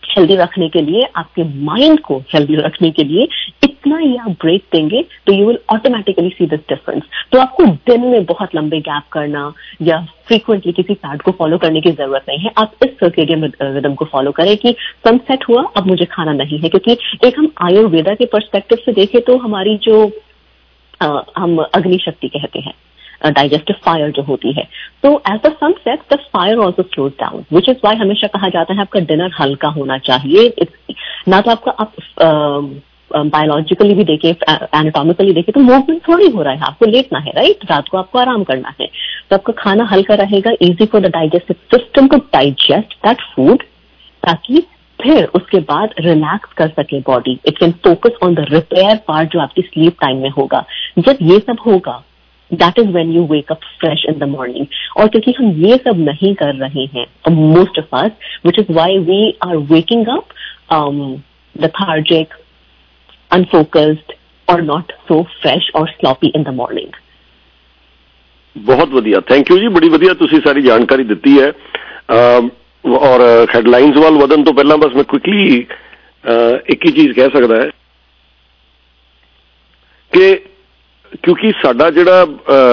हेल्दी रखने के लिए, आपके माइंड को हेल्दी रखने के लिए इतना ही आप ब्रेक देंगे तो you will automatically see this difference. तो आपको दिन में बहुत लंबे गैप करना या फ्रीक्वेंटली किसी पैड को फॉलो करने की जरूरत नहीं है. आप इस सर्केडियन रिदम को फॉलो करें कि सनसेट हुआ, अब मुझे खाना नहीं है. क्योंकि एक हम आयुर्वेदा के पर्सपेक्टिव से देखें तो हमारी जो आ, हम अग्नि शक्ति कहते हैं, डाइजेस्टिव फायर जो होती है, तो as the sunset the fire also slows down, which is why हमेशा कहा जाता है आपका डिनर हल्का होना चाहिए. ना तो आपका आप बायोलॉजिकली भी देखें, एनाटॉमिकली देखें तो मूवमेंट थोड़ी हो रहा है, आपको लेटना है, राइट, रात को आपको आराम करना है, तो आपका खाना हल्का रहेगा, easy for the digestive system to digest that food, ताकि फिर उसके बाद रिलैक्स कर सके body. It can focus on the repair part जो आपकी स्लीप टाइम में होगा. जब ये सब होगा, that is when you wake up fresh in the morning. और क्योंकि हम ये सब नहीं कर रहे हैं, most of us, which is why we are waking up um, lethargic, unfocused, or not so fresh or sloppy in the morning. बहुत ਵਧੀਆ, ਥੈਂਕ ਯੂ ਜੀ, ਬੜੀ ਵਧੀਆ ਤੁਸੀਂ ਸਾਰੀ ਜਾਣਕਾਰੀ ਦਿੱਤੀ ਹੈ. ਔਰ ਹੈਡਲਾਈਨਸ ਵੱਲ ਵਧਣ ਤੋਂ ਪਹਿਲਾਂ ਬਸ ਮੈਂ ਕੁਇਕਲੀ ਇੱਕ ਹੀ ਚੀਜ਼ ਕਹਿ ਸਕਦਾ ਹੈ ਕਿ ਕਿਉਂਕਿ ਸਾਡਾ ਜਿਹੜਾ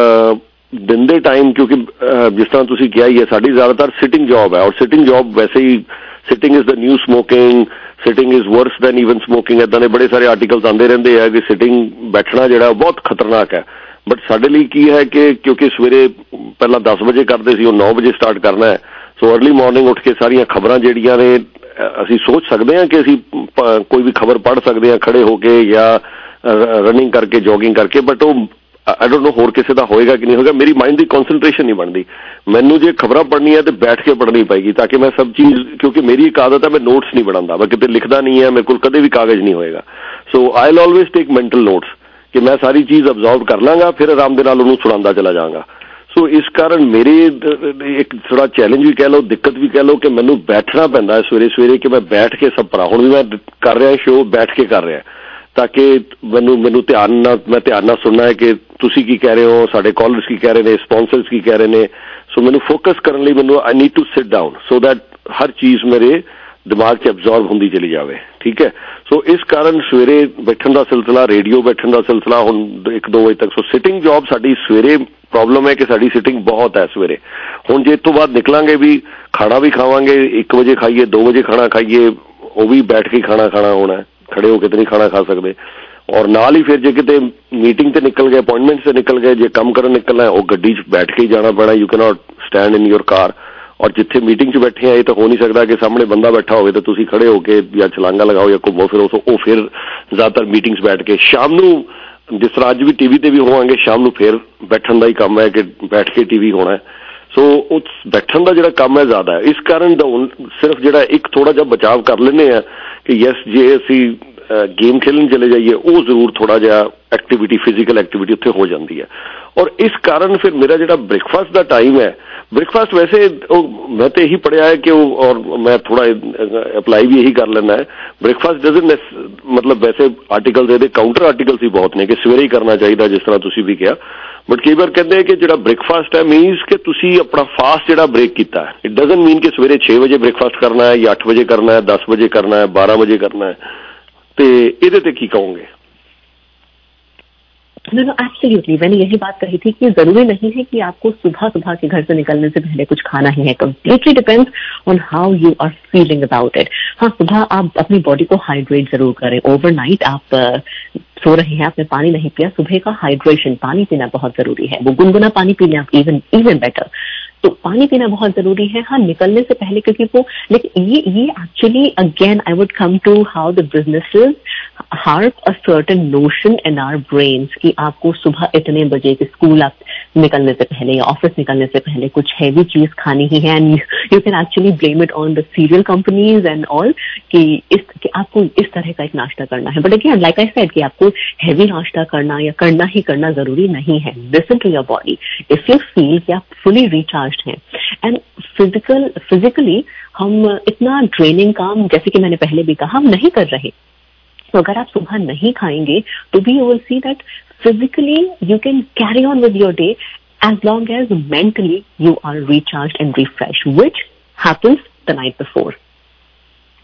ਦਿਨ ਦੇ ਟਾਈਮ, ਕਿਉਂਕਿ ਜਿਸ ਤਰ੍ਹਾਂ ਤੁਸੀਂ ਕਿਹਾ ਹੀ ਹੈ, ਸਾਡੀ ਜ਼ਿਆਦਾਤਰ ਸਿਟਿੰਗ ਜੌਬ ਹੈ, ਔਰ ਸਿਟਿੰਗ ਜੌਬ ਵੈਸੇ ਹੀ sitting is the new smoking, sitting is worse than even smoking, ਇੱਦਾਂ ਦੇ ਬੜੇ ਸਾਰੇ ਆਰਟੀਕਲਸ ਆਉਂਦੇ ਰਹਿੰਦੇ ਆ ਕਿ ਸਿਟਿੰਗ ਬੈਠਣਾ ਜਿਹੜਾ ਬਹੁਤ ਖਤਰਨਾਕ ਹੈ. ਬਟ ਸਾਡੇ ਲਈ ਕੀ ਹੈ ਕਿ ਕਿਉਂਕਿ ਸਵੇਰੇ ਪਹਿਲਾਂ ਦਸ ਵਜੇ ਕਰਦੇ ਸੀ, ਉਹ ਨੌ ਵਜੇ ਸਟਾਰਟ ਕਰਨਾ ਹੈ, ਸੋ ਅਰਲੀ ਮਾਰਨਿੰਗ ਉੱਠ ਕੇ ਸਾਰੀਆਂ ਖਬਰਾਂ ਜਿਹੜੀਆਂ ਨੇ ਅਸੀਂ ਸੋਚ ਸਕਦੇ ਹਾਂ ਕਿ ਅਸੀਂ ਕੋਈ ਵੀ ਖਬਰ ਪੜ੍ਹ ਸਕਦੇ ਹਾਂ ਖੜੇ ਹੋ ਕੇ ਜਾਂ ਰਨਿੰਗ ਕਰਕੇ, ਜੋਗਿੰਗ ਕਰਕੇ, ਬਟ ਉਹ ਆਈ ਡੋਂਟ ਨੋ ਹੋਰ ਕਿਸੇ ਦਾ ਹੋਏਗਾ ਕਿ ਨਹੀਂ ਹੋਏਗਾ. ਮੇਰੀ ਮਾਈਂਡ ਦੀ ਕੌਨਸਨਟ੍ਰੇਸ਼ਨ ਨਹੀਂ ਬਣਦੀ. ਮੈਨੂੰ ਜੇ ਖਬਰਾਂ ਪੜ੍ਹਨੀ ਹੈ ਤੇ ਬੈਠ ਕੇ ਪੜ੍ਹਨੀ ਪਏਗੀ ਤਾਂ ਕਿ ਮੈਂ ਸਭ ਚੀਜ਼, ਕਿਉਂਕਿ ਮੇਰੀ ਇੱਕ ਆਦਤ ਹੈ ਮੈਂ ਨੋਟਸ ਨਹੀਂ ਬਣਾਉਂਦਾ, ਮੈਂ ਕਿਤੇ ਲਿਖਦਾ ਨਹੀਂ ਹੈ, ਮੇਰੇ ਕੋਲ ਕਦੇ ਵੀ ਕਾਗਜ਼ ਨਹੀਂ ਹੋਏਗਾ. So I will always take mental notes ਕਿ ਮੈਂ ਸਾਰੀ ਚੀਜ਼ ਅਬਜ਼ਰਵ ਕਰ ਲਾਂਗਾ, ਫਿਰ ਆਰਾਮ ਦੇ ਨਾਲ ਉਹਨੂੰ ਸੁਣਾਉਂਦਾ ਚਲਾ ਜਾਵਾਂਗਾ. ਸੋ ਇਸ ਕਾਰਨ ਮੇਰੇ ਇੱਕ ਥੋੜਾ ਚੈਲੰਜ ਵੀ ਕਹਿ ਲਓ, ਦਿੱਕਤ ਵੀ ਕਹਿ ਲਓ ਕਿ ਮੈਨੂੰ ਬੈਠਣਾ ਪੈਂਦਾ ਹੈ ਸਵੇਰੇ ਸਵੇਰੇ, ਕਿ ਮੈਂ ਬੈਠ ਕੇ ਸਭ ਪੜ੍ਹਾਂ. ਹੁਣ ਵੀ ਮੈਂ ਕਰ ਰਿਹਾ ਸ਼ੋਅ ਬੈਠ ਕੇ ਕਰ ਰਿਹਾ ਤਾਂ ਕਿ ਮੈਨੂੰ ਮੈਨੂੰ ਧਿਆਨ ਨਾਲ ਮੈਂ ਧਿਆਨ ਨਾਲ ਸੁਣਨਾ ਹੈ ਕਿ ਤੁਸੀਂ ਕੀ ਕਹਿ ਰਹੇ ਹੋ, ਸਾਡੇ ਕਾਲਰਸ ਕੀ ਕਹਿ ਰਹੇ ਨੇ, ਸਪਾਂਸਰਸ ਕੀ ਕਹਿ ਰਹੇ ਨੇ. ਸੋ ਮੈਨੂੰ ਫੋਕਸ ਕਰਨ ਲਈ ਮੈਨੂੰ I need to sit down so that ਹਰ ਚੀਜ਼ ਮੇਰੇ ਦਿਮਾਗ 'ਚ ਐਬਜ਼ੌਰਬ ਹੁੰਦੀ ਚਲੀ ਜਾਵੇ. ਠੀਕ ਹੈ, ਸੋ ਇਸ ਕਾਰਨ ਸਵੇਰੇ ਬੈਠਣ ਦਾ ਸਿਲਸਿਲਾ, ਰੇਡੀਓ ਬੈਠਣ ਦਾ ਸਿਲਸਿਲਾ ਹੁਣ ਇੱਕ ਦੋ ਵਜੇ ਤੱਕ. ਸੋ ਸਿਟਿੰਗ ਜੌਬ ਸਾਡੀ ਸਵੇਰੇ ਪ੍ਰੋਬਲਮ ਹੈ ਕਿ ਸਾਡੀ ਸਿਟਿੰਗ ਬਹੁਤ ਹੈ ਸਵੇਰੇ. ਹੁਣ ਜੇ ਇਸ ਤੋਂ ਬਾਅਦ ਨਿਕਲਾਂਗੇ ਵੀ ਖਾਣਾ ਵੀ ਖਾਵਾਂਗੇ, ਇੱਕ ਵਜੇ ਖਾਈਏ, ਦੋ ਵਜੇ ਖਾਣਾ ਖਾਈਏ, ਉਹ ਵੀ ਬੈਠ ਕੇ ਖਾਣਾ ਖਾਣਾ ਹੋਣਾ, ਖੜੇ ਹੋ ਕੇ ਤਾਂ ਨਹੀਂ ਖਾਣਾ ਖਾ ਸਕਦੇ. ਔਰ ਨਾਲ ਹੀ ਫਿਰ ਜੇ ਕਿਤੇ ਮੀਟਿੰਗ ਤੇ ਨਿਕਲ ਗਏ, ਅਪਾਇੰਟਮੈਂਟ ਤੇ ਨਿਕਲ ਗਏ, ਜੇ ਕੰਮ ਕਰਨ ਨਿਕਲਣਾ ਉਹ ਗੱਡੀ 'ਚ ਬੈਠ ਕੇ ਹੀ ਜਾਣਾ ਪੈਣਾ. You cannot stand in your car. ਔਰ ਜਿੱਥੇ ਮੀਟਿੰਗ 'ਚ ਬੈਠੇ ਆ ਇਹ ਤਾਂ ਹੋ ਨਹੀਂ ਸਕਦਾ ਕਿ ਸਾਹਮਣੇ ਬੰਦਾ ਬੈਠਾ ਹੋਵੇ ਤਾਂ ਤੁਸੀਂ ਖੜੇ ਹੋ ਕੇ ਜਾਂ ਛਲਾਂਗਾ ਲਗਾਓ ਜਾਂ ਘੁੰਮੋ ਫਿਰੋ. ਉਹ ਫਿਰ ਜ਼ਿਆਦਾਤਰ ਮੀਟਿੰਗਸ ਬੈਠ ਕੇ, ਸ਼ਾਮ ਨੂੰ ਜਿਸ ਤਰ੍ਹਾਂ ਅੱਜ ਵੀ ਟੀ ਵੀ ਤੇ ਵੀ ਹੋਵਾਂਗੇ, ਸ਼ਾਮ ਨੂੰ ਫਿਰ ਬੈਠਣ ਦਾ ਹੀ ਕੰਮ ਹੈ ਕਿ ਬੈਠ ਕੇ ਟੀ ਵੀ ਹੋਣਾ. ਸੋ ਉਸ ਬੈਠਣ ਦਾ ਜਿਹੜਾ ਕੰਮ ਹੈ ਜ਼ਿਆਦਾ ਹੈ. ਇਸ ਕਾਰਨ ਦਾ ਸਿਰਫ ਜਿਹੜਾ ਇੱਕ ਥੋੜਾ ਜਿਹਾ ਬਚਾਵ ਕਰ ਲੈਂਦੇ ਆ ਕਿ ਯੈਸ ਜੇ ਅਸੀਂ ਗੇਮ ਖੇਲਣ ਚਲੇ ਜਾਈਏ, ਉਹ ਜ਼ਰੂਰ ਥੋੜਾ ਜਿਹਾ ਐਕਟੀਵਿਟੀ, ਫਿਜ਼ੀਕਲ ਐਕਟੀਵਿਟੀ ਉੱਥੇ ਹੋ ਜਾਂਦੀ ਹੈ. ਔਰ ਇਸ ਕਾਰਨ ਫਿਰ ਮੇਰਾ ਜਿਹੜਾ ਬ੍ਰੇਕਫਾਸਟ ਦਾ ਟਾਈਮ ਹੈ, ਬ੍ਰੇਕਫਾਸਟ ਵੈਸੇ ਉਹ ਮੈਂ ਤਾਂ ਇਹੀ ਪੜ੍ਹਿਆ ਹੈ ਕਿ ਉਹ, ਔਰ ਮੈਂ ਥੋੜਾ ਅਪਲਾਈ ਵੀ ਇਹੀ ਕਰ ਲੈਂਦਾ ਹੈ, ਬ੍ਰੇਕਫਾਸਟ ਡਜ਼ਨਟ ਮਤਲਬ ਵੈਸੇ ਆਰਟੀਕਲਸ ਇਹਦੇ ਕਾਊਂਟਰ ਆਰਟੀਕਲਸ ਹੀ ਬਹੁਤ ਨੇ ਕਿ ਸਵੇਰੇ ਹੀ ਕਰਨਾ ਚਾਹੀਦਾ, ਜਿਸ ਤਰ੍ਹਾਂ ਤੁਸੀਂ ਵੀ ਕਿਹਾ. ਬਟ ਕਈ ਵਾਰ ਕਹਿੰਦੇ ਆ ਕਿ ਜਿਹੜਾ ਬ੍ਰੇਕਫਾਸਟ ਹੈ ਮੀਨਸ ਕਿ ਤੁਸੀਂ ਆਪਣਾ ਫਾਸਟ ਜਿਹੜਾ ਬ੍ਰੇਕ ਕੀਤਾ ਹੈ. ਇਟ ਡਜ਼ਨਟ ਮੀਨ ਕਿ ਸਵੇਰੇ ਛੇ ਵਜੇ ਬ੍ਰੇਕਫਾਸਟ ਕਰਨਾ ਹੈ ਜਾਂ ਅੱਠ ਵਜੇ ਕਰਨਾ ਹੈ, ਦਸ ਵਜੇ ਕਰਨਾ ਹੈ, ਬਾਰਾਂ ਵਜੇ ਕਰਨਾ ਹੈ. ਤੇ ਇਹਦੇ ਤੇ ਕੀ ਕਹੋਗੇ? No, no, absolutely. मैंने यही बात कही थी कि जरूरी नहीं है कि आपको सुबह सुबह के घर से निकलने से पहले कुछ खाना ही है. Completely depends on how you are feeling about it. हाँ, सुबह आप अपनी बॉडी को हाइड्रेट जरूर करें. ओवरनाइट आप सो रहे हैं, आपने पानी नहीं पिया, सुबह का हाइड्रेशन, पानी पीना बहुत जरूरी है. वो गुनगुना पानी पी लें आप, इवन इवन बेटर. तो पानी पीना बहुत जरूरी है. हाँ, निकलने से पहले, क्योंकि वो, लेकिन ये ये actually again I would come to how the businesses harp a certain notion in our brains कि आपको सुबह इतने बजे के स्कूल आप निकलने से पहले या ऑफिस निकलने से पहले कुछ हैवी चीज खानी ही है. And you can actually blame it on the cereal companies and all कि इस कि आपको इस तरह का एक नाश्ता करना है. But again like I said कि आपको हैवी नाश्ता करना या करना ही करना जरूरी नहीं है. Listen to your body. If you feel कि आप फुली रिचार्ज हैं एंड फिजिकल फिजिकली हम इतना ड्रेनिंग काम, जैसे कि मैंने पहले भी कहा, हम नहीं कर रहे. तो अगर आप सुबह नहीं खाएंगे तो भी you will see that physically you can carry on with your day as long as mentally you are recharge and refresh, which happens the night before.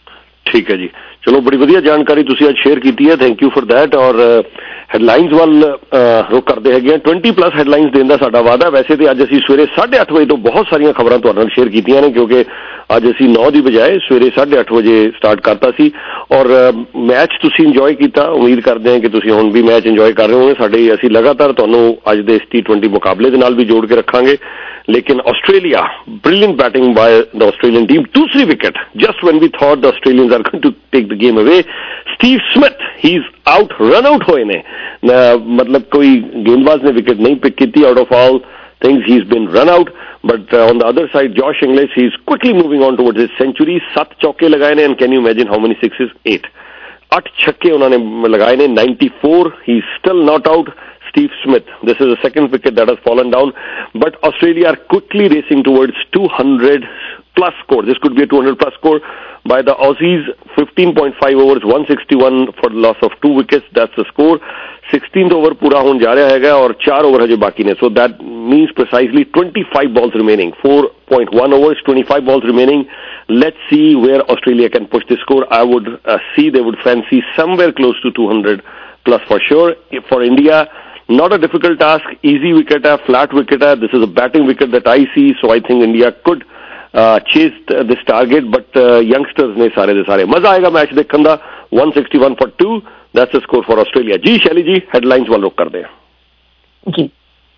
ठीक है जी, ਚਲੋ ਬੜੀ ਵਧੀਆ ਜਾਣਕਾਰੀ ਤੁਸੀਂ ਅੱਜ ਸ਼ੇਅਰ ਕੀਤੀ ਹੈ, ਥੈਂਕ ਯੂ ਫॉर दैट। ਔਰ ਹੈਡਲਾਈਨਸ ਵੱਲ ਰੁਕ ਕਰਦੇ ਹੈਗੇ ਆ। ट्वेंटी ਪਲੱਸ ਹੈਡਲਾਈਨਸ ਦੇਣ ਦਾ ਸਾਡਾ ਵਾਅਦਾ। ਵੈਸੇ ਤੇ ਅੱਜ ਅਸੀਂ ਸਵੇਰੇ ਸਾਢੇ ਅੱਠ ਵਜੇ ਤੋਂ ਬਹੁਤ ਸਾਰੀਆਂ ਖਬਰਾਂ ਤੁਹਾਡੇ ਨਾਲ ਸ਼ੇਅਰ ਕੀਤੀਆਂ ਨੇ, ਕਿਉਂਕਿ ਅੱਜ ਅਸੀਂ ਨੌ ਦੀ ਬਜਾਏ ਸਵੇਰੇ ਸਾਢੇ ਅੱਠ ਵਜੇ ਸਟਾਰਟ ਕਰਤਾ ਸੀ। ਔਰ ਮੈਚ ਤੁਸੀਂ ਇੰਜੋਏ ਕੀਤਾ, ਉਮੀਦ ਕਰਦੇ ਹਾਂ ਕਿ ਤੁਸੀਂ ਹੁਣ ਵੀ ਮੈਚ ਇੰਜੋਏ ਕਰ ਰਹੇ ਹੋਗੇ। ਸਾਡੇ ਅਸੀਂ ਲਗਾਤਾਰ ਤੁਹਾਨੂੰ ਅੱਜ ਦੇ ਇਸ ਟੀ ट्वेंटी ਮੁਕਾਬਲੇ ਦੇ ਨਾਲ ਵੀ ਜੋੜ ਕੇ ਰੱਖਾਂਗੇ। लेकिन Australia, brilliant batting by the Australian team, दूसरी wicket just when we thought the Australians are going to take the game away, Steve Smith he is out, run out होए ने, मतलब कोई गेंदबाज ने विकेट नहीं पिक की, out of all things he is been run out. But on the other side Josh English, he is quickly moving on towards his century. सात चौके लगाए ने, and can you imagine how many sixes? Eight, आठ छक्के उन्होंने लगाए ने, ninety four, he is still not out. Steve Smith, this is the second wicket that has fallen down, but Australia are quickly racing towards two hundred plus score. This could be a two hundred plus score by the Aussies. fifteen point five overs, one sixty-one for the loss of two wickets. That's the score. sixteenth over पूरा होने जा रहा है और चार over हजे बाकी ने. So that means precisely twenty-five balls remaining. four point one overs, twenty-five balls remaining. Let's see where Australia can push the score. I would uh, see they would fancy somewhere close to two hundred plus for sure. For India, not a difficult task, easy wicket hai, flat wicket hai. This is a batting wicket that I see, so I think India could uh, chase this target, but uh, youngsters ne sare de sare maza aayega match dekhan da. one sixty-one for two, that's the score for Australia. जी शैली जी, headlines वाल रुक कर दे जी।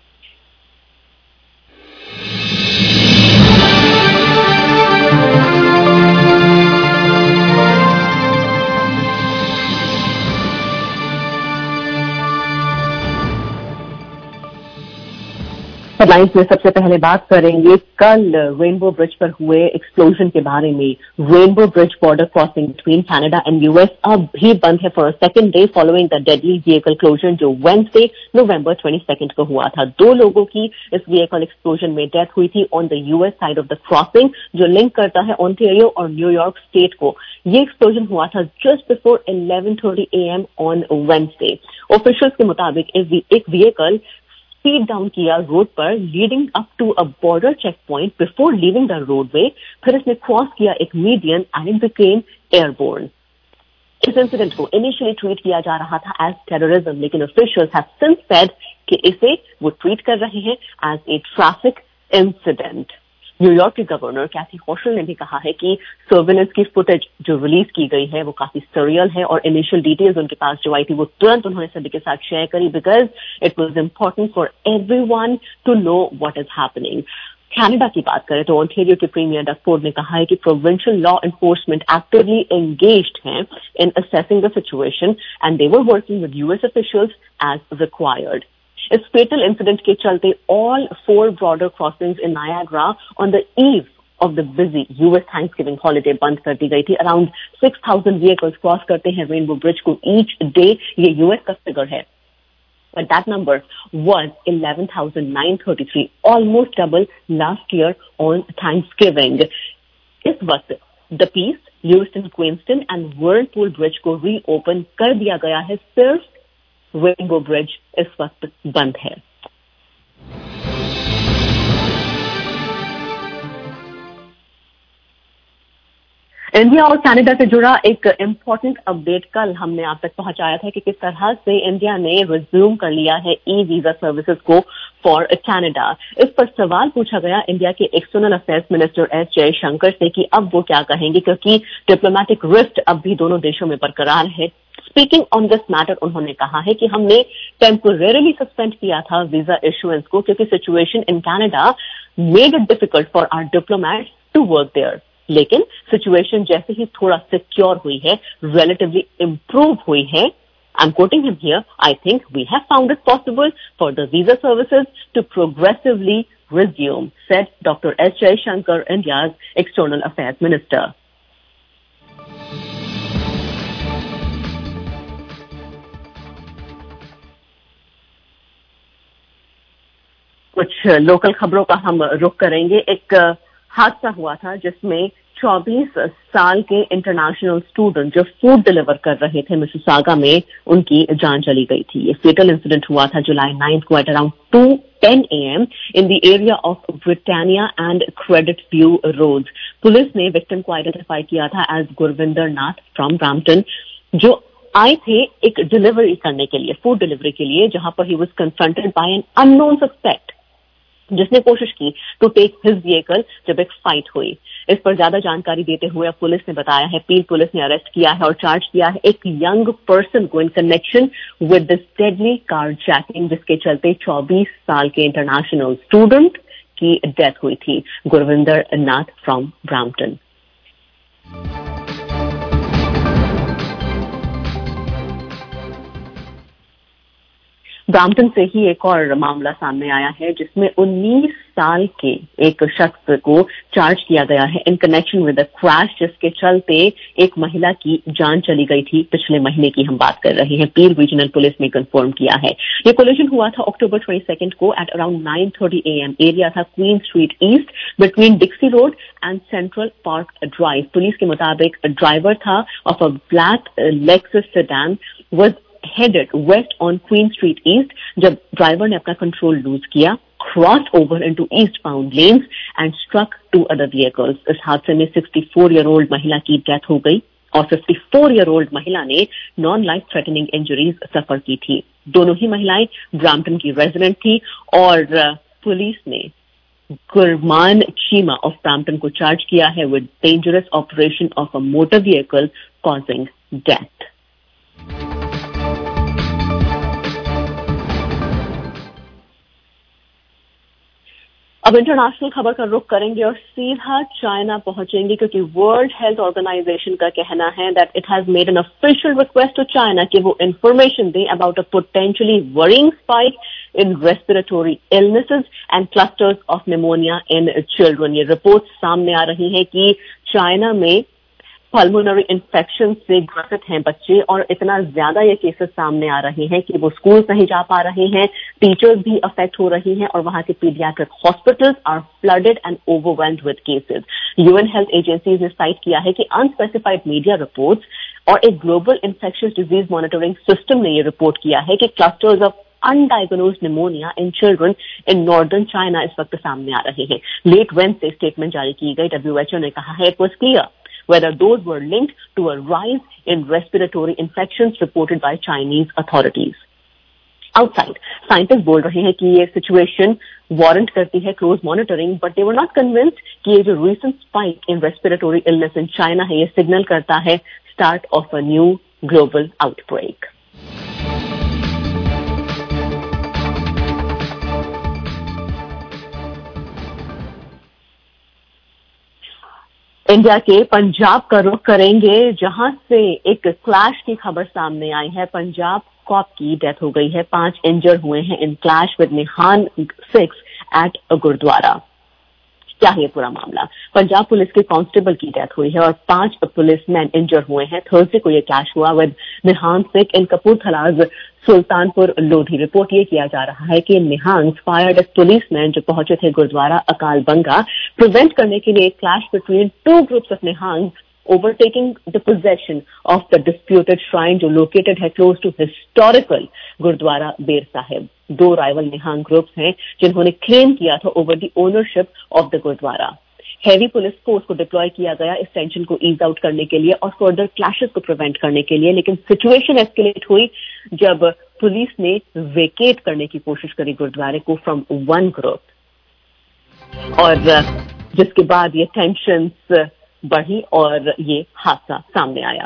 Headlines में सबसे पहले बात करेंगे कल रेनबो ब्रिज पर हुए एक्सप्लोजन के बारे में। Rainbow bridge border crossing between Canada and US अब भी बंद है for second day following the deadly vehicle closure जो वेडनेसडे नवंबर बाईस को हुआ था। दो लोगों की इस व्हीकल एक्सप्लोजन में डेथ हुई थी on the US side of the crossing जो लिंक करता है ओंटारियो और न्यूयॉर्क स्टेट को। ये एक्सप्लोजन हुआ था just before eleven thirty A M on Wednesday. Officials के मुताबिक एक व्हीकल स्पीड डाउन किया रोड पर leading up to a border checkpoint before leaving the roadway, फिर इसने क्रॉस किया एक median and it became airborne. इस इंसिडेंट को इनिशियली ट्वीट किया जा रहा था एज टेररिज्म, लेकिन ऑफिशियल्स हैव सिंस सेड कि इसे वो ट्वीट कर रहे हैं as a traffic incident. New York के गवर्नर कैथी होचल ने भी कहा है कि सर्विलेंस की फुटेज जो रिलीज की गई है वो काफी सरियल है और इनिशियल डिटेल्स उनके पास जो आई थी वो तुरंत उन्होंने सभी के साथ शेयर करी because it was important for everyone to know what is happening. Canada की बात करें तो ओंटारियो के प्रीमियर डग फोर्ड ने कहा है कि provincial law enforcement actively engaged हैं in assessing the situation and they were working with US officials as required. इस फेटल इंसिडेंट के चलते all four border crossings in Niagara on the eve of the busy US Thanksgiving holiday बंद कर दी गई थी। Around six thousand vehicles cross करते हैं रेनबो ब्रिज को ईच डे, ये यूएस का फिगर है। But that number was eleven thousand nine hundred thirty-three, almost double last year on Thanksgiving. इस वक्त the Peace, Houston, Queenston and Whirlpool bridge को reopen कर दिया गया है, सिर्फ रेनबो ब्रिज इस वक्त बंद है। इंडिया और कनाडा से जुड़ा एक इम्पोर्टेंट अपडेट कल हमने आप तक पहुंचाया था कि किस तरह से इंडिया ने रिज्यूम कर लिया है ई वीजा सर्विसेज को फॉर कनाडा। इस पर सवाल पूछा गया इंडिया के external affairs minister S Jaishankar से कि अब वो क्या कहेंगे, क्योंकि डिप्लोमेटिक रिफ्ट अब भी दोनों देशों में बरकरार है। स्पीकिंग ऑन दिस मैटर उन्होंने कहा है कि हमने टेम्पोरेरली सस्पेंड किया था वीजा इशुएंस को क्योंकि situation in Canada made it difficult for our diplomats to work there, लेकिन सिचुएशन जैसे ही थोड़ा सिक्योर हुई है, रिलेटिवली इम्प्रूव हुई है, I'm quoting him here, I think we have found it possible for the visa services to progressively resume, said Doctor S. Jaishankar, India's External Affairs Minister. कुछ local खबरों का हम रुख करेंगे। एक हादसा हुआ था जिसमें चौबीस साल के इंटरनेशनल स्टूडेंट जो फूड डिलीवर कर रहे थे मिसिसागा में, उनकी जान चली गई थी। ये फेटल इंसिडेंट हुआ था जुलाई नाइन्थ को at around two ten A M in the area of Britannia and Credit View road. Police ने विक्टिम को आइडेंटिफाई किया था as Gurvinder Nath from Brampton, जो आए थे एक डिलीवरी करने के लिए, फूड डिलीवरी के लिए, जहां पर he was confronted by an unknown suspect जिसने कोशिश की टू टेक हिज व्हीकल जब एक फाइट हुई। इस पर ज्यादा जानकारी देते हुए अब पुलिस ने बताया है, पील पुलिस ने अरेस्ट किया है और चार्ज किया है एक यंग पर्सन को in connection with this deadly carjacking, जिसके चलते चौबीस साल के इंटरनेशनल स्टूडेंट की डेथ हुई थी, Gurvinder Nath from Brampton. Brampton से ही एक और मामला सामने आया है जिसमें उन्नीस साल के एक शख्स को चार्ज किया गया है in connection with a crash, जिसके चलते एक महिला की जान चली गई थी। पिछले महीने की हम बात कर रहे हैं, पील रीजनल पुलिस ने कंफर्म किया है। ये कोलिजन हुआ था अक्टूबर बाईस को at around nine thirty A M. Area था Queen Street East between Dixie road and Central Park drive. Police के मुताबिक ड्राइवर था of a black Lexus sedan was headed west on Queen Street East जब driver ने अपना control lose किया, crossed over into eastbound lanes and struck two other vehicles। इस हादसे में चौंसठ ईयर ओल्ड महिला की डेथ हो गई और चौवन ईयर ओल्ड महिला ने non life threatening injuries suffer की थी। दोनों ही महिलाएं ब्रैम्पटन की रेजिडेंट थी और पुलिस ने गुरमान चीमा ऑफ ब्रैम्पटन को चार्ज किया है with dangerous operation of a motor vehicle causing death. अब इंटरनेशनल खबर का रुख करेंगे और सीधा चाइना पहुंचेंगे, क्योंकि वर्ल्ड हेल्थ ऑर्गेनाइजेशन का कहना है that it has made an official request to China कि वो इंफॉर्मेशन दे about a potentially worrying spike in respiratory illnesses and clusters of pneumonia in children. ये रिपोर्ट सामने आ रही है कि चाइना में पल्मोनरी इन्फेक्शन से ग्रसित हैं बच्चे और इतना ज्यादा ये केसेस सामने आ रहे हैं कि वो स्कूल नहीं जा पा रहे हैं, टीचर्स भी अफेक्ट हो रही हैं और वहां के paediatric hospitals are flooded and overwhelmed with cases. UN health agencies ने साइट किया है कि अनस्पेसिफाइड मीडिया रिपोर्ट्स और एक global infectious disease monitoring system ने ये रिपोर्ट किया है कि clusters of undiagnosed pneumonia in children in northern China इस वक्त सामने आ रहे हैं। लेट वेडनेसडे स्टेटमेंट जारी की गई, डब्ल्यूएचओ ने कहा है it was clear whether those were linked to a rise in respiratory infections reported by Chinese authorities. Outside, scientists बोल रहे हैं कि ये situation warrant करती है close monitoring, but they were not convinced कि ये जो recent spike in respiratory illness in China है, ये signal करता है start of a new global outbreak. India के पंजाब का रुख करेंगे, जहां से एक क्लैश की खबर सामने आई है। पंजाब कॉप की डेथ हो गई है, पांच इंजर हुए हैं in clash with Nihang Sikhs at a gurdwara. क्या है ये पूरा मामला? पंजाब पुलिस के कांस्टेबल की डेथ हुई है और पांच पुलिसमैन इंजर हुए हैं। थर्सडे को ये क्लैश हुआ with Nihang Sikh in Kapurthala's Sultanpur Lodhi. Report ये किया जा रहा है कि निहांग फायर्ड एट पुलिसमैन जो पहुंचे थे गुरुद्वारा अकाल बंगा प्रिवेंट करने के लिए। Clash between two groups of Nihang overtaking the possession of the disputed shrine जो located है close to historical gurdwara Ber Sahib. दो राइवल निहांग ग्रुप्स हैं जिन्होंने क्लेम किया था over the ownership of the gurdwara. Heavy police force को डिप्लॉय किया गया इस टेंशन को ईज आउट करने के लिए और फर्दर क्लैशेस को प्रिवेंट करने के लिए, लेकिन सिचुएशन एस्केलेट हुई जब पुलिस ने वेकेट करने की कोशिश करी गुरुद्वारे को फ्रॉम वन ग्रुप और जिसके बाद ये टेंशंस बढ़ी और ये हादसा सामने आया।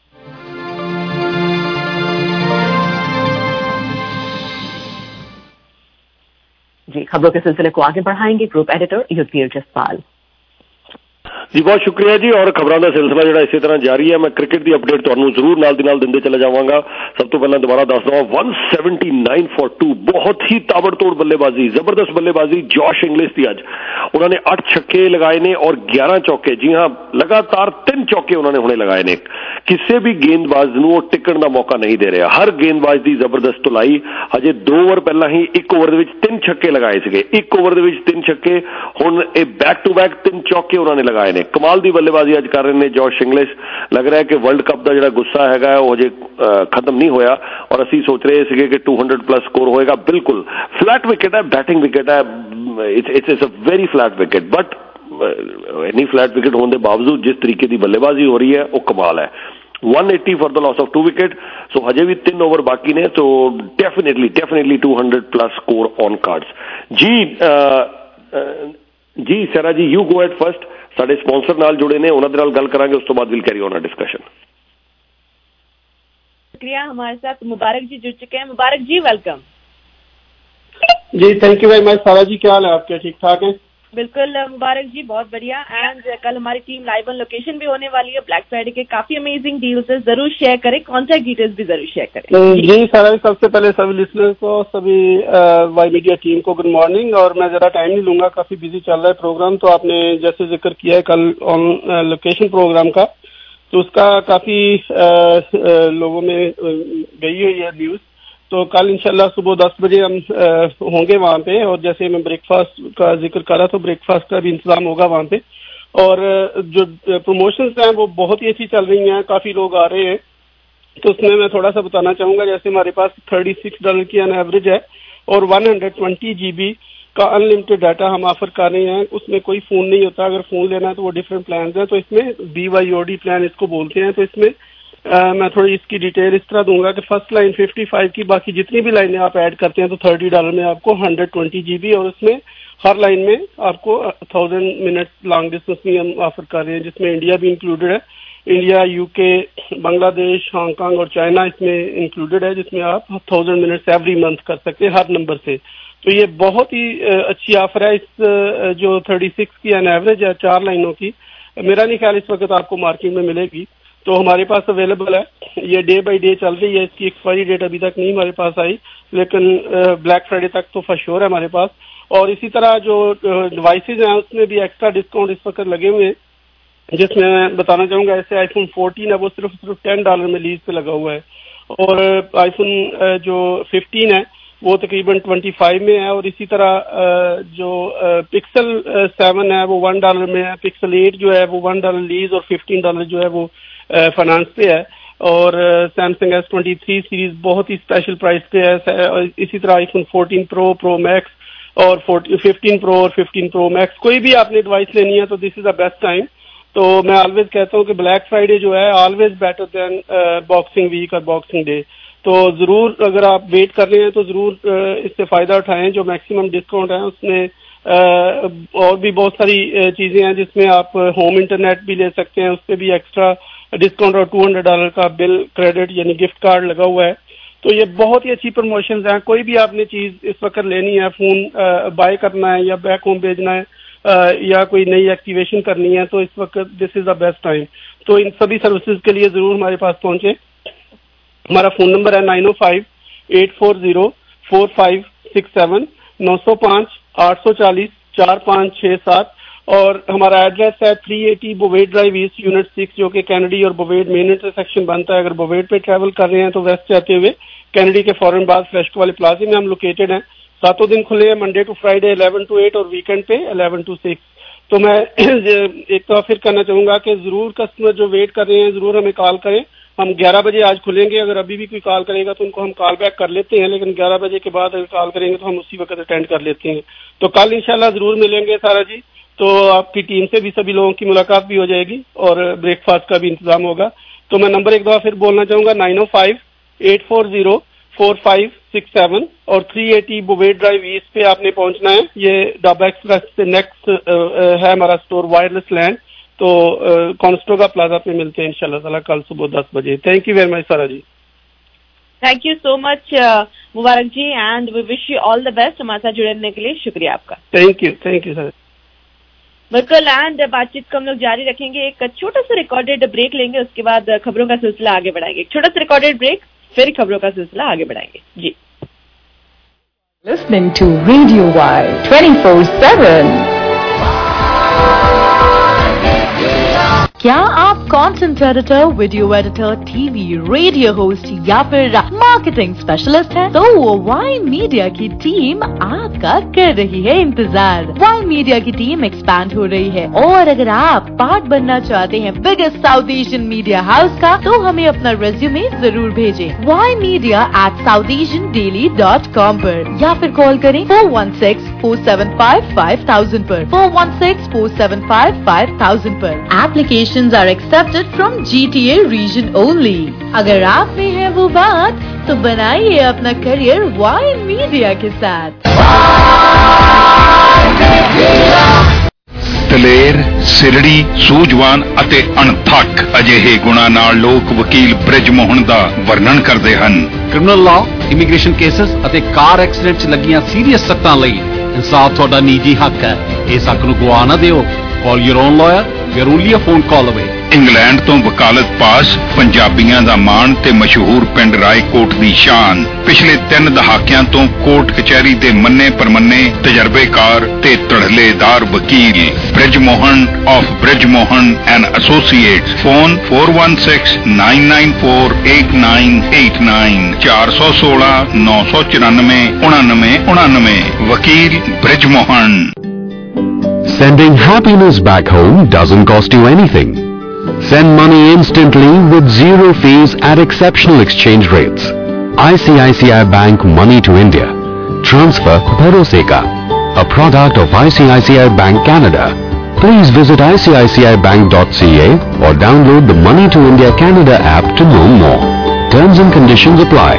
जी, खबरों के सिलसिले को आगे बढ़ाएंगे ग्रुप एडिटर युद्धवीर जसपाल जी। बहुत शुक्रिया जी। और खबरों का सिलसिला जो इसी तरह जारी है। मैं क्रिकेट की अपडेट ਤੁਹਾਨੂੰ ਜ਼ਰੂਰ ਨਾਲ ਦੀ ਨਾਲ ਦਿੰਦੇ ਚਲਾ ਜਾਵਾਂਗਾ। ਸਭ ਤੋਂ ਪਹਿਲਾਂ ਦੁਬਾਰਾ ਦੱਸ ਦਵਾਂ one seventy-nine for two ਬਹੁਤ ਹੀ ਤਾਬੜਤੋੜ ਬੱਲੇਬਾਜ਼ੀ, ਜ਼ਬਰਦਸਤ ਬੱਲੇਬਾਜ਼ੀ ਜੋਸ਼ ਇੰਗਲਿਸ਼ ਦੀ। ਅੱਜ ਉਹਨਾਂ ਨੇ ਅੱਠ ਛੱਕੇ ਲਗਾਏ ਨੇ ਔਰ ਗਿਆਰਾਂ ਚੌਕੇ। ਜੀ ਹਾਂ, ਲਗਾਤਾਰ ਤਿੰਨ ਚੌਕੇ ਉਹਨਾਂ ਨੇ ਹੁਣੇ ਲਗਾਏ ਨੇ। ਕਿਸੇ ਵੀ ਗੇਂਦਬਾਜ਼ ਨੂੰ ਉਹ ਟਿਕਣ ਦਾ ਮੌਕਾ ਨਹੀਂ ਦੇ ਰਿਹਾ। ਹਰ ਗੇਂਦਬਾਜ਼ ਦੀ ਜ਼ਬਰਦਸਤ ਤੁਲਾਈ। ਹਜੇ ਦੋ ਓਵਰ ਪਹਿਲਾਂ ਹੀ ਇੱਕ ਓਵਰ ਦੇ ਵਿੱਚ ਤਿੰਨ ਛੱਕੇ ਲਗਾਏ ਸੀਗੇ, ਇੱਕ ਓਵਰ ਦੇ ਵਿੱਚ ਤਿੰਨ ਛੱਕੇ। ਹੁਣ ਇਹ ਬੈਕ ਟੂ ਬੈਕ ਤਿੰਨ ਚੌਕੇ ਉਹਨਾਂ ਨੇ ਲਗਾਏ ਨੇ। ने कमाल दी बल्लेबाजी अज कर रहे ने जॉश इंग्लिश। लग रहा है कि वर्ल्ड कप का जो गुस्सा है वो अजे खत्म नहीं होया और असी सोच रहे थे कि टू हंड्रेड प्लस स्कोर होएगा। बिल्कुल फ्लैट विकेट है, बैटिंग विकेट है, it's it's a very flat wicket, but इन्नी फ्लैट विकेट होने के बावजूद जिस तरीके की बल्लेबाजी हो रही है वो कमाल है। One eighty for the loss of two wicket, so हजे भी तीन ओवर बाकी ने, तो definitely definitely two hundred plus score on cards. जी आ, आ, जी Sara ji you go at first. साडे स्पॉन्सर नाल जुड़े ने, उन्हां दे नाल गल करांगे, उस तो बाद will carry on a discussion. शुक्रिया, हमारे साथ मुबारक जी जुड़ चुके हैं। मुबारक जी वेलकम। जी thank you very much. Sara ji क्या हाल है आपके? ठीक ठाक है? बिल्कुल मुबारक जी, बहुत बढ़िया। एंड कल हमारी टीम लाइव ऑन लोकेशन भी होने वाली है। ब्लैक फ्राइडे के काफी अमेजिंग डील्स है, जरूर शेयर करें, कॉन्टैक्ट डिटेल्स भी जरूर शेयर करें। जी सारा, सबसे पहले सभी लिसनर्स को, सभी वाई मीडिया टीम को गुड मॉर्निंग। और मैं जरा टाइम नहीं लूंगा, काफी बिजी चल रहा है प्रोग्राम। तो आपने जैसे जिक्र किया है कल ऑन लोकेशन प्रोग्राम का, तो उसका काफी आ, आ, लोगों में गई हुई है न्यूज। तो कल इंशाल्लाह सुबह दस बजे हम होंगे वहाँ पे, और जैसे मैं ब्रेकफास्ट का जिक्र करा तो ब्रेकफास्ट का भी इंतजाम होगा वहाँ पे। और जो प्रमोशंस हैं वो बहुत ही अच्छी चल रही हैं, काफी लोग आ रहे हैं। तो उसमें मैं थोड़ा सा बताना चाहूंगा, जैसे हमारे पास थर्टी सिक्स डॉलर की एन एवरेज है और वन हंड्रेड ट्वेंटी जीबी का अनलिमिटेड डाटा हम ऑफर कर रहे हैं। उसमें कोई फोन नहीं होता, अगर फोन लेना है तो वो डिफरेंट प्लान है। तो इसमें B Y O D plan इसको बोलते हैं। तो इसमें Uh, मैं थोड़ी इसकी डिटेल इस तरह दूंगा कि फर्स्ट लाइन फिफ्टी फाइव की, बाकी जितनी भी लाइनें आप ऐड करते हैं तो थर्टी डॉलर में आपको हंड्रेड ट्वेंटी जीबी, और उसमें हर लाइन में आपको थाउजेंड मिनट लॉन्ग डिस्टेंस भी हम ऑफर कर रहे हैं, जिसमें इंडिया भी इंक्लूडेड है। इंडिया, यूके, बांग्लादेश, हांगकांग और चाइना इसमें इंक्लूडेड है, जिसमें आप थाउजेंड मिनट्स एवरी मंथ कर सकते हैं हर नंबर से। तो ये बहुत ही अच्छी ऑफर है। इस जो थर्टी सिक्स की एन एवरेज है चार लाइनों की, मेरा नहीं ख्याल इस वक्त आपको मार्केट में मिलेगी, तो हमारे पास अवेलेबल है। ये डे बाय डे चल रही है, इसकी एक्सपायरी डेट अभी तक नहीं हमारे पास आई, लेकिन ब्लैक फ्राइडे तक तो फॉर श्योर है हमारे पास। और इसी तरह जो डिवाइसेज हैं उसमें भी एक्स्ट्रा डिस्काउंट इस वक्त लगे हुए हैं, जिसमें मैं बताना चाहूंगा ऐसे आईफोन फोर्टीन है वो सिर्फ सिर्फ टेन डॉलर में लीज पे लगा हुआ है, और आईफोन जो फिफ्टीन है वो तकरीबन ट्वेंटी फाइव में है। और इसी तरह जो पिक्सल सेवन है वो वन डॉलर में है, पिक्सल एट जो है वो वन डॉलर लीज और फिफ्टीन डॉलर जो है वो फाइनेंस पे है। और Samsung S twenty three series बहुत ही स्पेशल प्राइस पे है। इसी तरह iPhone fourteen pro, pro max और फिफ्टीन प्रो और फिफ्टीन प्रो मैक्स, कोई भी आपने डिवाइस लेनी है तो this is the best time. तो मैं ऑलवेज कहता हूँ कि ब्लैक फ्राइडे जो है always better than Boxing Week और बॉक्सिंग डे। तो जरूर अगर आप वेट कर रहे हैं तो जरूर uh, इससे फायदा उठाएं। जो मैक्सिमम डिस्काउंट है उसमें uh, और भी बहुत सारी uh, चीजें हैं, जिसमें आप होम uh, इंटरनेट भी ले सकते हैं, उस पर भी एक्स्ट्रा डिस्काउंट और टू हंड्रेड डॉलर का बिल क्रेडिट यानी गिफ्ट कार्ड लगा हुआ है। तो ये बहुत ही अच्छी प्रमोशंस हैं। कोई भी आपने चीज इस वक्त लेनी है, फोन बाय करना है या बैक होम भेजना है आ, या कोई नई एक्टिवेशन करनी है, तो इस वक्त this is the best time. तो इन सभी सर्विसेज के लिए जरूर हमारे पास पहुंचे। हमारा फोन नंबर है nine O five eight four zero four five six seven, नौ सौ पाँच आठ सौ चालीस चार पाँच छह सात, और हमारा एड्रेस है three eighty Bovaird drive east unit six, जो कि कैनेडी और बोवेड मेन इंटरसेक्शन बनता है। अगर बोवेड पे ट्रैवल कर रहे हैं तो वेस्ट जाते हुए कैनेडी के फौरन बाद फ्रेशको वाले प्लाजे में हम लोकेटेड हैं। सातों दिन खुले हैं, Monday to Friday eleven to eight और वीकेंड पे इलेवन टू सिक्स। तो मैं एक तो फिर कहना चाहूंगा कि जरूर कस्टमर जो वेट कर रहे हैं जरूर हमें कॉल करें। हम ग्यारह बजे आज खुलेंगे, अगर अभी भी कोई कॉल करेगा तो उनको हम कॉल बैक कर लेते हैं, लेकिन ग्यारह बजे के बाद अगर कॉल करेंगे तो हम उसी वक्त अटेंड कर लेते हैं। तो कल इंशाल्लाह जरूर मिलेंगे सारा जी, तो आपकी टीम से भी सभी लोगों की मुलाकात भी हो जाएगी और ब्रेकफास्ट का भी इंतजाम होगा। तो मैं नंबर एक दफा फिर बोलना चाहूंगा nine O five eight four zero four five six seven और three eighty Bovaird drive east पे आपने पहुंचना है। ये डाबा एक्सप्रेस से नेक्स्ट है हमारा स्टोर वायरलेस लैंड। तो कॉन्स्टोगा प्लाजा पे मिलते हैं इंशाल्लाह ताला कल सुबह दस बजे। Thank you very much Sara ji. Thank you so much Mubarak ji, and we wish you all the best. हमारे साथ जुड़ने के लिए शुक्रिया आपका। Thank you thank you sir. बिल्कुल, एंड बातचीत को हम लोग जारी रखेंगे। एक छोटा सा रिकॉर्डेड ब्रेक लेंगे, उसके बाद खबरों का सिलसिला आगे बढ़ाएंगे। एक छोटा सा रिकॉर्डेड ब्रेक, फिर खबरों का सिलसिला आगे बढ़ाएंगे जी। Listening to Radio Y twenty-four seven। क्या आप content editor, video editor, TV, radio host या फिर मार्केटिंग स्पेशलिस्ट हैं, तो वाई मीडिया की टीम आपका कर रही है इंतजार। वाई मीडिया की टीम एक्सपैंड हो रही है और अगर आप पार्ट बनना चाहते हैं biggest South Asian media house का, तो हमें अपना रेज्यूमे जरूर भेजें Y media at South Asian daily dot com पर या फिर कॉल करें four one six four seven five five thousand पर four one six four seven five five thousand पर। Applications are accepted from G T A region only. अगर आप में है वो बात, तो बनाइए अपना करियर वाई मीडिया के साथ। ਦਲੇਰ ਸਿਰੜੀ ਸੂਝਵਾਨ ਅਤੇ ਅਣਥੱਕ ਅਜਿਹੇ ਗੁਣਾਂ ਨਾਲ ਲੋਕ ਵਕੀਲ ਬ੍ਰਿਜ ਮੋਹਨ ਦਾ ਵਰਣਨ ਕਰਦੇ ਹਨ। ਕ੍ਰਿਮੀਨਲ ਲਾਅ, ਇਮੀਗ੍ਰੇਸ਼ਨ ਕੇਸਸ ਅਤੇ ਕਾਰ ਐਕਸੀਡੈਂਟ 'ਚ ਲੱਗੀਆਂ ਸੀਰੀਅਸ ਸੱਟਾਂ ਲਈ ਇਨਸਾਫ ਤੁਹਾਡਾ ਨਿੱਜੀ ਹੱਕ ਹੈ। ਇਸ ਹੱਕ ਨੂੰ ਗਵਾ ਨਾ ਦਿਓ। Call your own lawyer, we are only a phone call away. England ਤੋਂ ਵਕਾਲਤ ਪਾਸ ਪੰਜਾਬੀਆਂ ਦਾ ਮਾਣ ਤੇ ਮਸ਼ਹੂਰ ਪਿੰਡ ਰਾਏਕੋਟ ਦੀ ਸ਼ਾਨ। ਪਿਛਲੇ ਤਿੰਨ ਦਹਾਕਿਆਂ ਤੋਂ ਕੋਰਟ ਕਚਹਿਰੀ ਦੇ ਮੰਨੇ ਪਰਮੰਨੇ ਤਜਰਬੇਕਾਰ ਤੇ ਧੜਲੇਦਾਰ ਵਕੀਲ Brij Mohan of Brij Mohan and associates. Phone four one six nine nine four eight nine eight nine चार सौ सोलह नौ सौ चौरानवे उनानवे उनानवे। वकील Brij Mohan. Sending happiness back home doesn't cost you anything. Send money instantly with zero fees at exceptional exchange rates. I C I C I Bank Money to India. Transfer Bharose Ka, a product of I C I C I Bank Canada. Please visit I C I C I bank dot C A or download the Money to India Canada app to know more. Terms and conditions apply.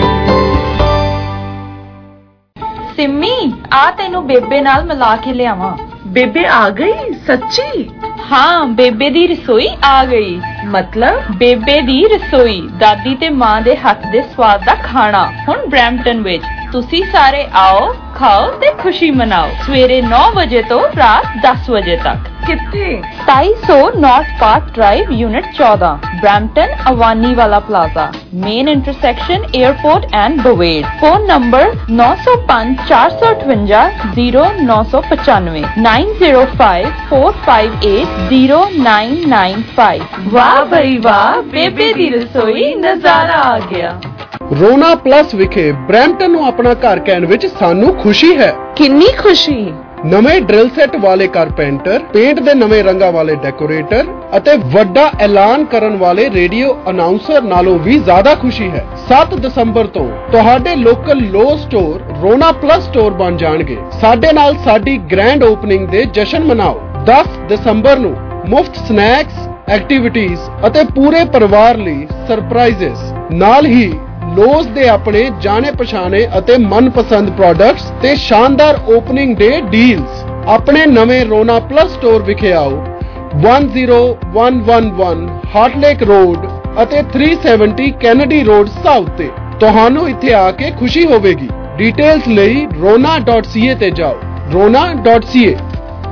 Simmi आ तेनू बेबे नाल मिला के लियावां। बेबे आ गई सच्ची? हाँ, बेबे दी रसोई आ गई। मतलब बेबे दी रसोई, दादी ते मां दे हथ दे स्वाद दा खाना हुण ब्रैम्पटन विच। तुसी सारे आओ, खाओ ते खुशी मनाओ। सवेरे नौ बजे तो रात दस बजे तक। कित्थे? सताईस सौ नॉर्थ पार्क ड्राइव, यूनिट चौदह, ब्रैम्पटन अवानी वाला plaza, main intersection airport and Bovaird. Phone number नौ सौ पांच चार सौ अठवंजा जीरो नौ सौ पचानवे nine zero five four five eight zero nine nine five. वाह भाई वाह, बेबे दी रसोई नजारा आ ਗਿਆ। ਰੋਨਾ ਪਲੱਸ ਵਿਖੇ ਬ੍ਰੈਂਪਟਨ ਨੂੰ ਆਪਣਾ ਘਰ ਕਹਿਣ ਵਿੱਚ ਸਾਨੂੰ ਖੁਸ਼ੀ ਹੈ। ਕਿੰਨੀ ਖੁਸ਼ੀ। ਨਵੇਂ ਡਰਿਲ ਸੈੱਟ ਵਾਲੇ ਕਾਰਪੈਂਟਰ, ਪੇਂਟ ਦੇ ਨਵੇਂ ਰੰਗਾਂ ਵਾਲੇ ਡੈਕੋਰੇਟਰ ਅਤੇ ਵੱਡਾ ਐਲਾਨ ਕਰਨ ਵਾਲੇ ਰੇਡੀਓ ਅਨਾਉਂਸਰ ਨਾਲੋਂ ਵੀ ਜ਼ਿਆਦਾ ਖੁਸ਼ੀ ਹੈ। ਸੱਤ ਦਸੰਬਰ ਤੋਂ ਤੁਹਾਡੇ local Lowe's store Rona plus store ਬਣ ਜਾਣਗੇ। ਸਾਡੇ ਨਾਲ ਸਾਡੀ ਗ੍ਰੈਂਡ ਓਪਨਿੰਗ ਦੇ ਜਸ਼ਨ ਮਨਾਓ। ਦਸ ਦਸੰਬਰ ਨੂੰ ਮੁਫਤ ਸਨੈਕਸ, ਐਕਟੀਵਿਟੀਜ਼ ਅਤੇ ਪੂਰੇ ਪਰਿਵਾਰ ਲਈ ਸਰਪ੍ਰਾਈਜ਼ਸ। ਨਾਲ ਹੀ ਲੋਜ਼ ਦੇ ਆਪਣੇ ਜਾਣੇ ਪਛਾਣੇ ਅਤੇ ਮਨਪਸੰਦ ਪ੍ਰੋਡਕਟਸ ਤੇ ਸ਼ਾਨਦਾਰ ਓਪਨਿੰਗ ਡੇ ਡੀਲਸ। ਆਪਣੇ ਨਵੇਂ ਰੋਨਾ ਪਲੱਸ ਸਟੋਰ ਵਿਖੇ ਆਓ। one zero one one one Heart Lake road ਅਤੇ three seventy Kennedy road south ਤੇ। ਤੁਹਾਨੂੰ ਇੱਥੇ ਆ ਕੇ ਖੁਸ਼ੀ ਹੋਵੇਗੀ। ਡਿਟੇਲਸ ਲਈ rona dot c a ਤੇ ਜਾਓ। rona dot c a।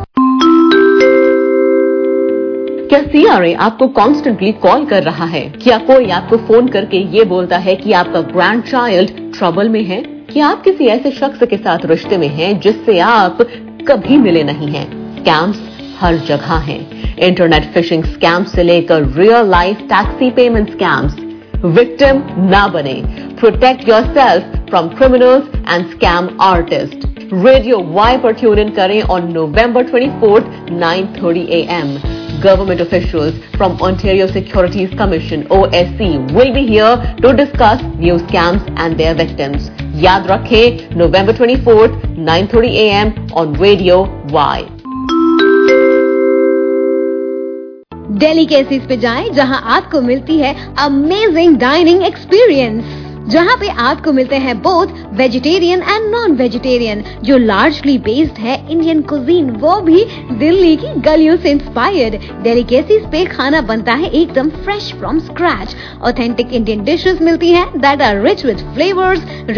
क्या सी आर ए आपको कॉन्स्टेंटली कॉल कर रहा है? क्या कोई आपको फोन करके ये बोलता है कि आपका ग्रैंड चाइल्ड ट्रबल में है? क्या आप किसी ऐसे शख्स के साथ रिश्ते में हैं जिससे आप कभी मिले नहीं हैं? स्कैम्स हर जगह हैं। इंटरनेट फिशिंग स्कैम्स से लेकर real life taxi payment scams. Victim ना बने। Protect yourself from criminals and scam artist. Radio Y पर ट्यून इन करें on November twenty-fourth nine thirty a m Government officials from Ontario Securities Commission O S C will be here to discuss new scams and their victims. याद रखें, November twenty-fourth nine thirty a m on Radio Y. Delicacies पे जाएं जहां आपको मिलती है amazing dining experience, जहां पे आपको मिलते हैं both vegetarian and non vegetarian, जो लार्जली बेस्ड है इंडियन कुजीन, वो भी दिल्ली की गलियों से इंस्पायर्ड। डेलीकेसीज पे खाना बनता है एकदम fresh from scratch. Authentic Indian dishes मिलती हैं that are rich with flavours,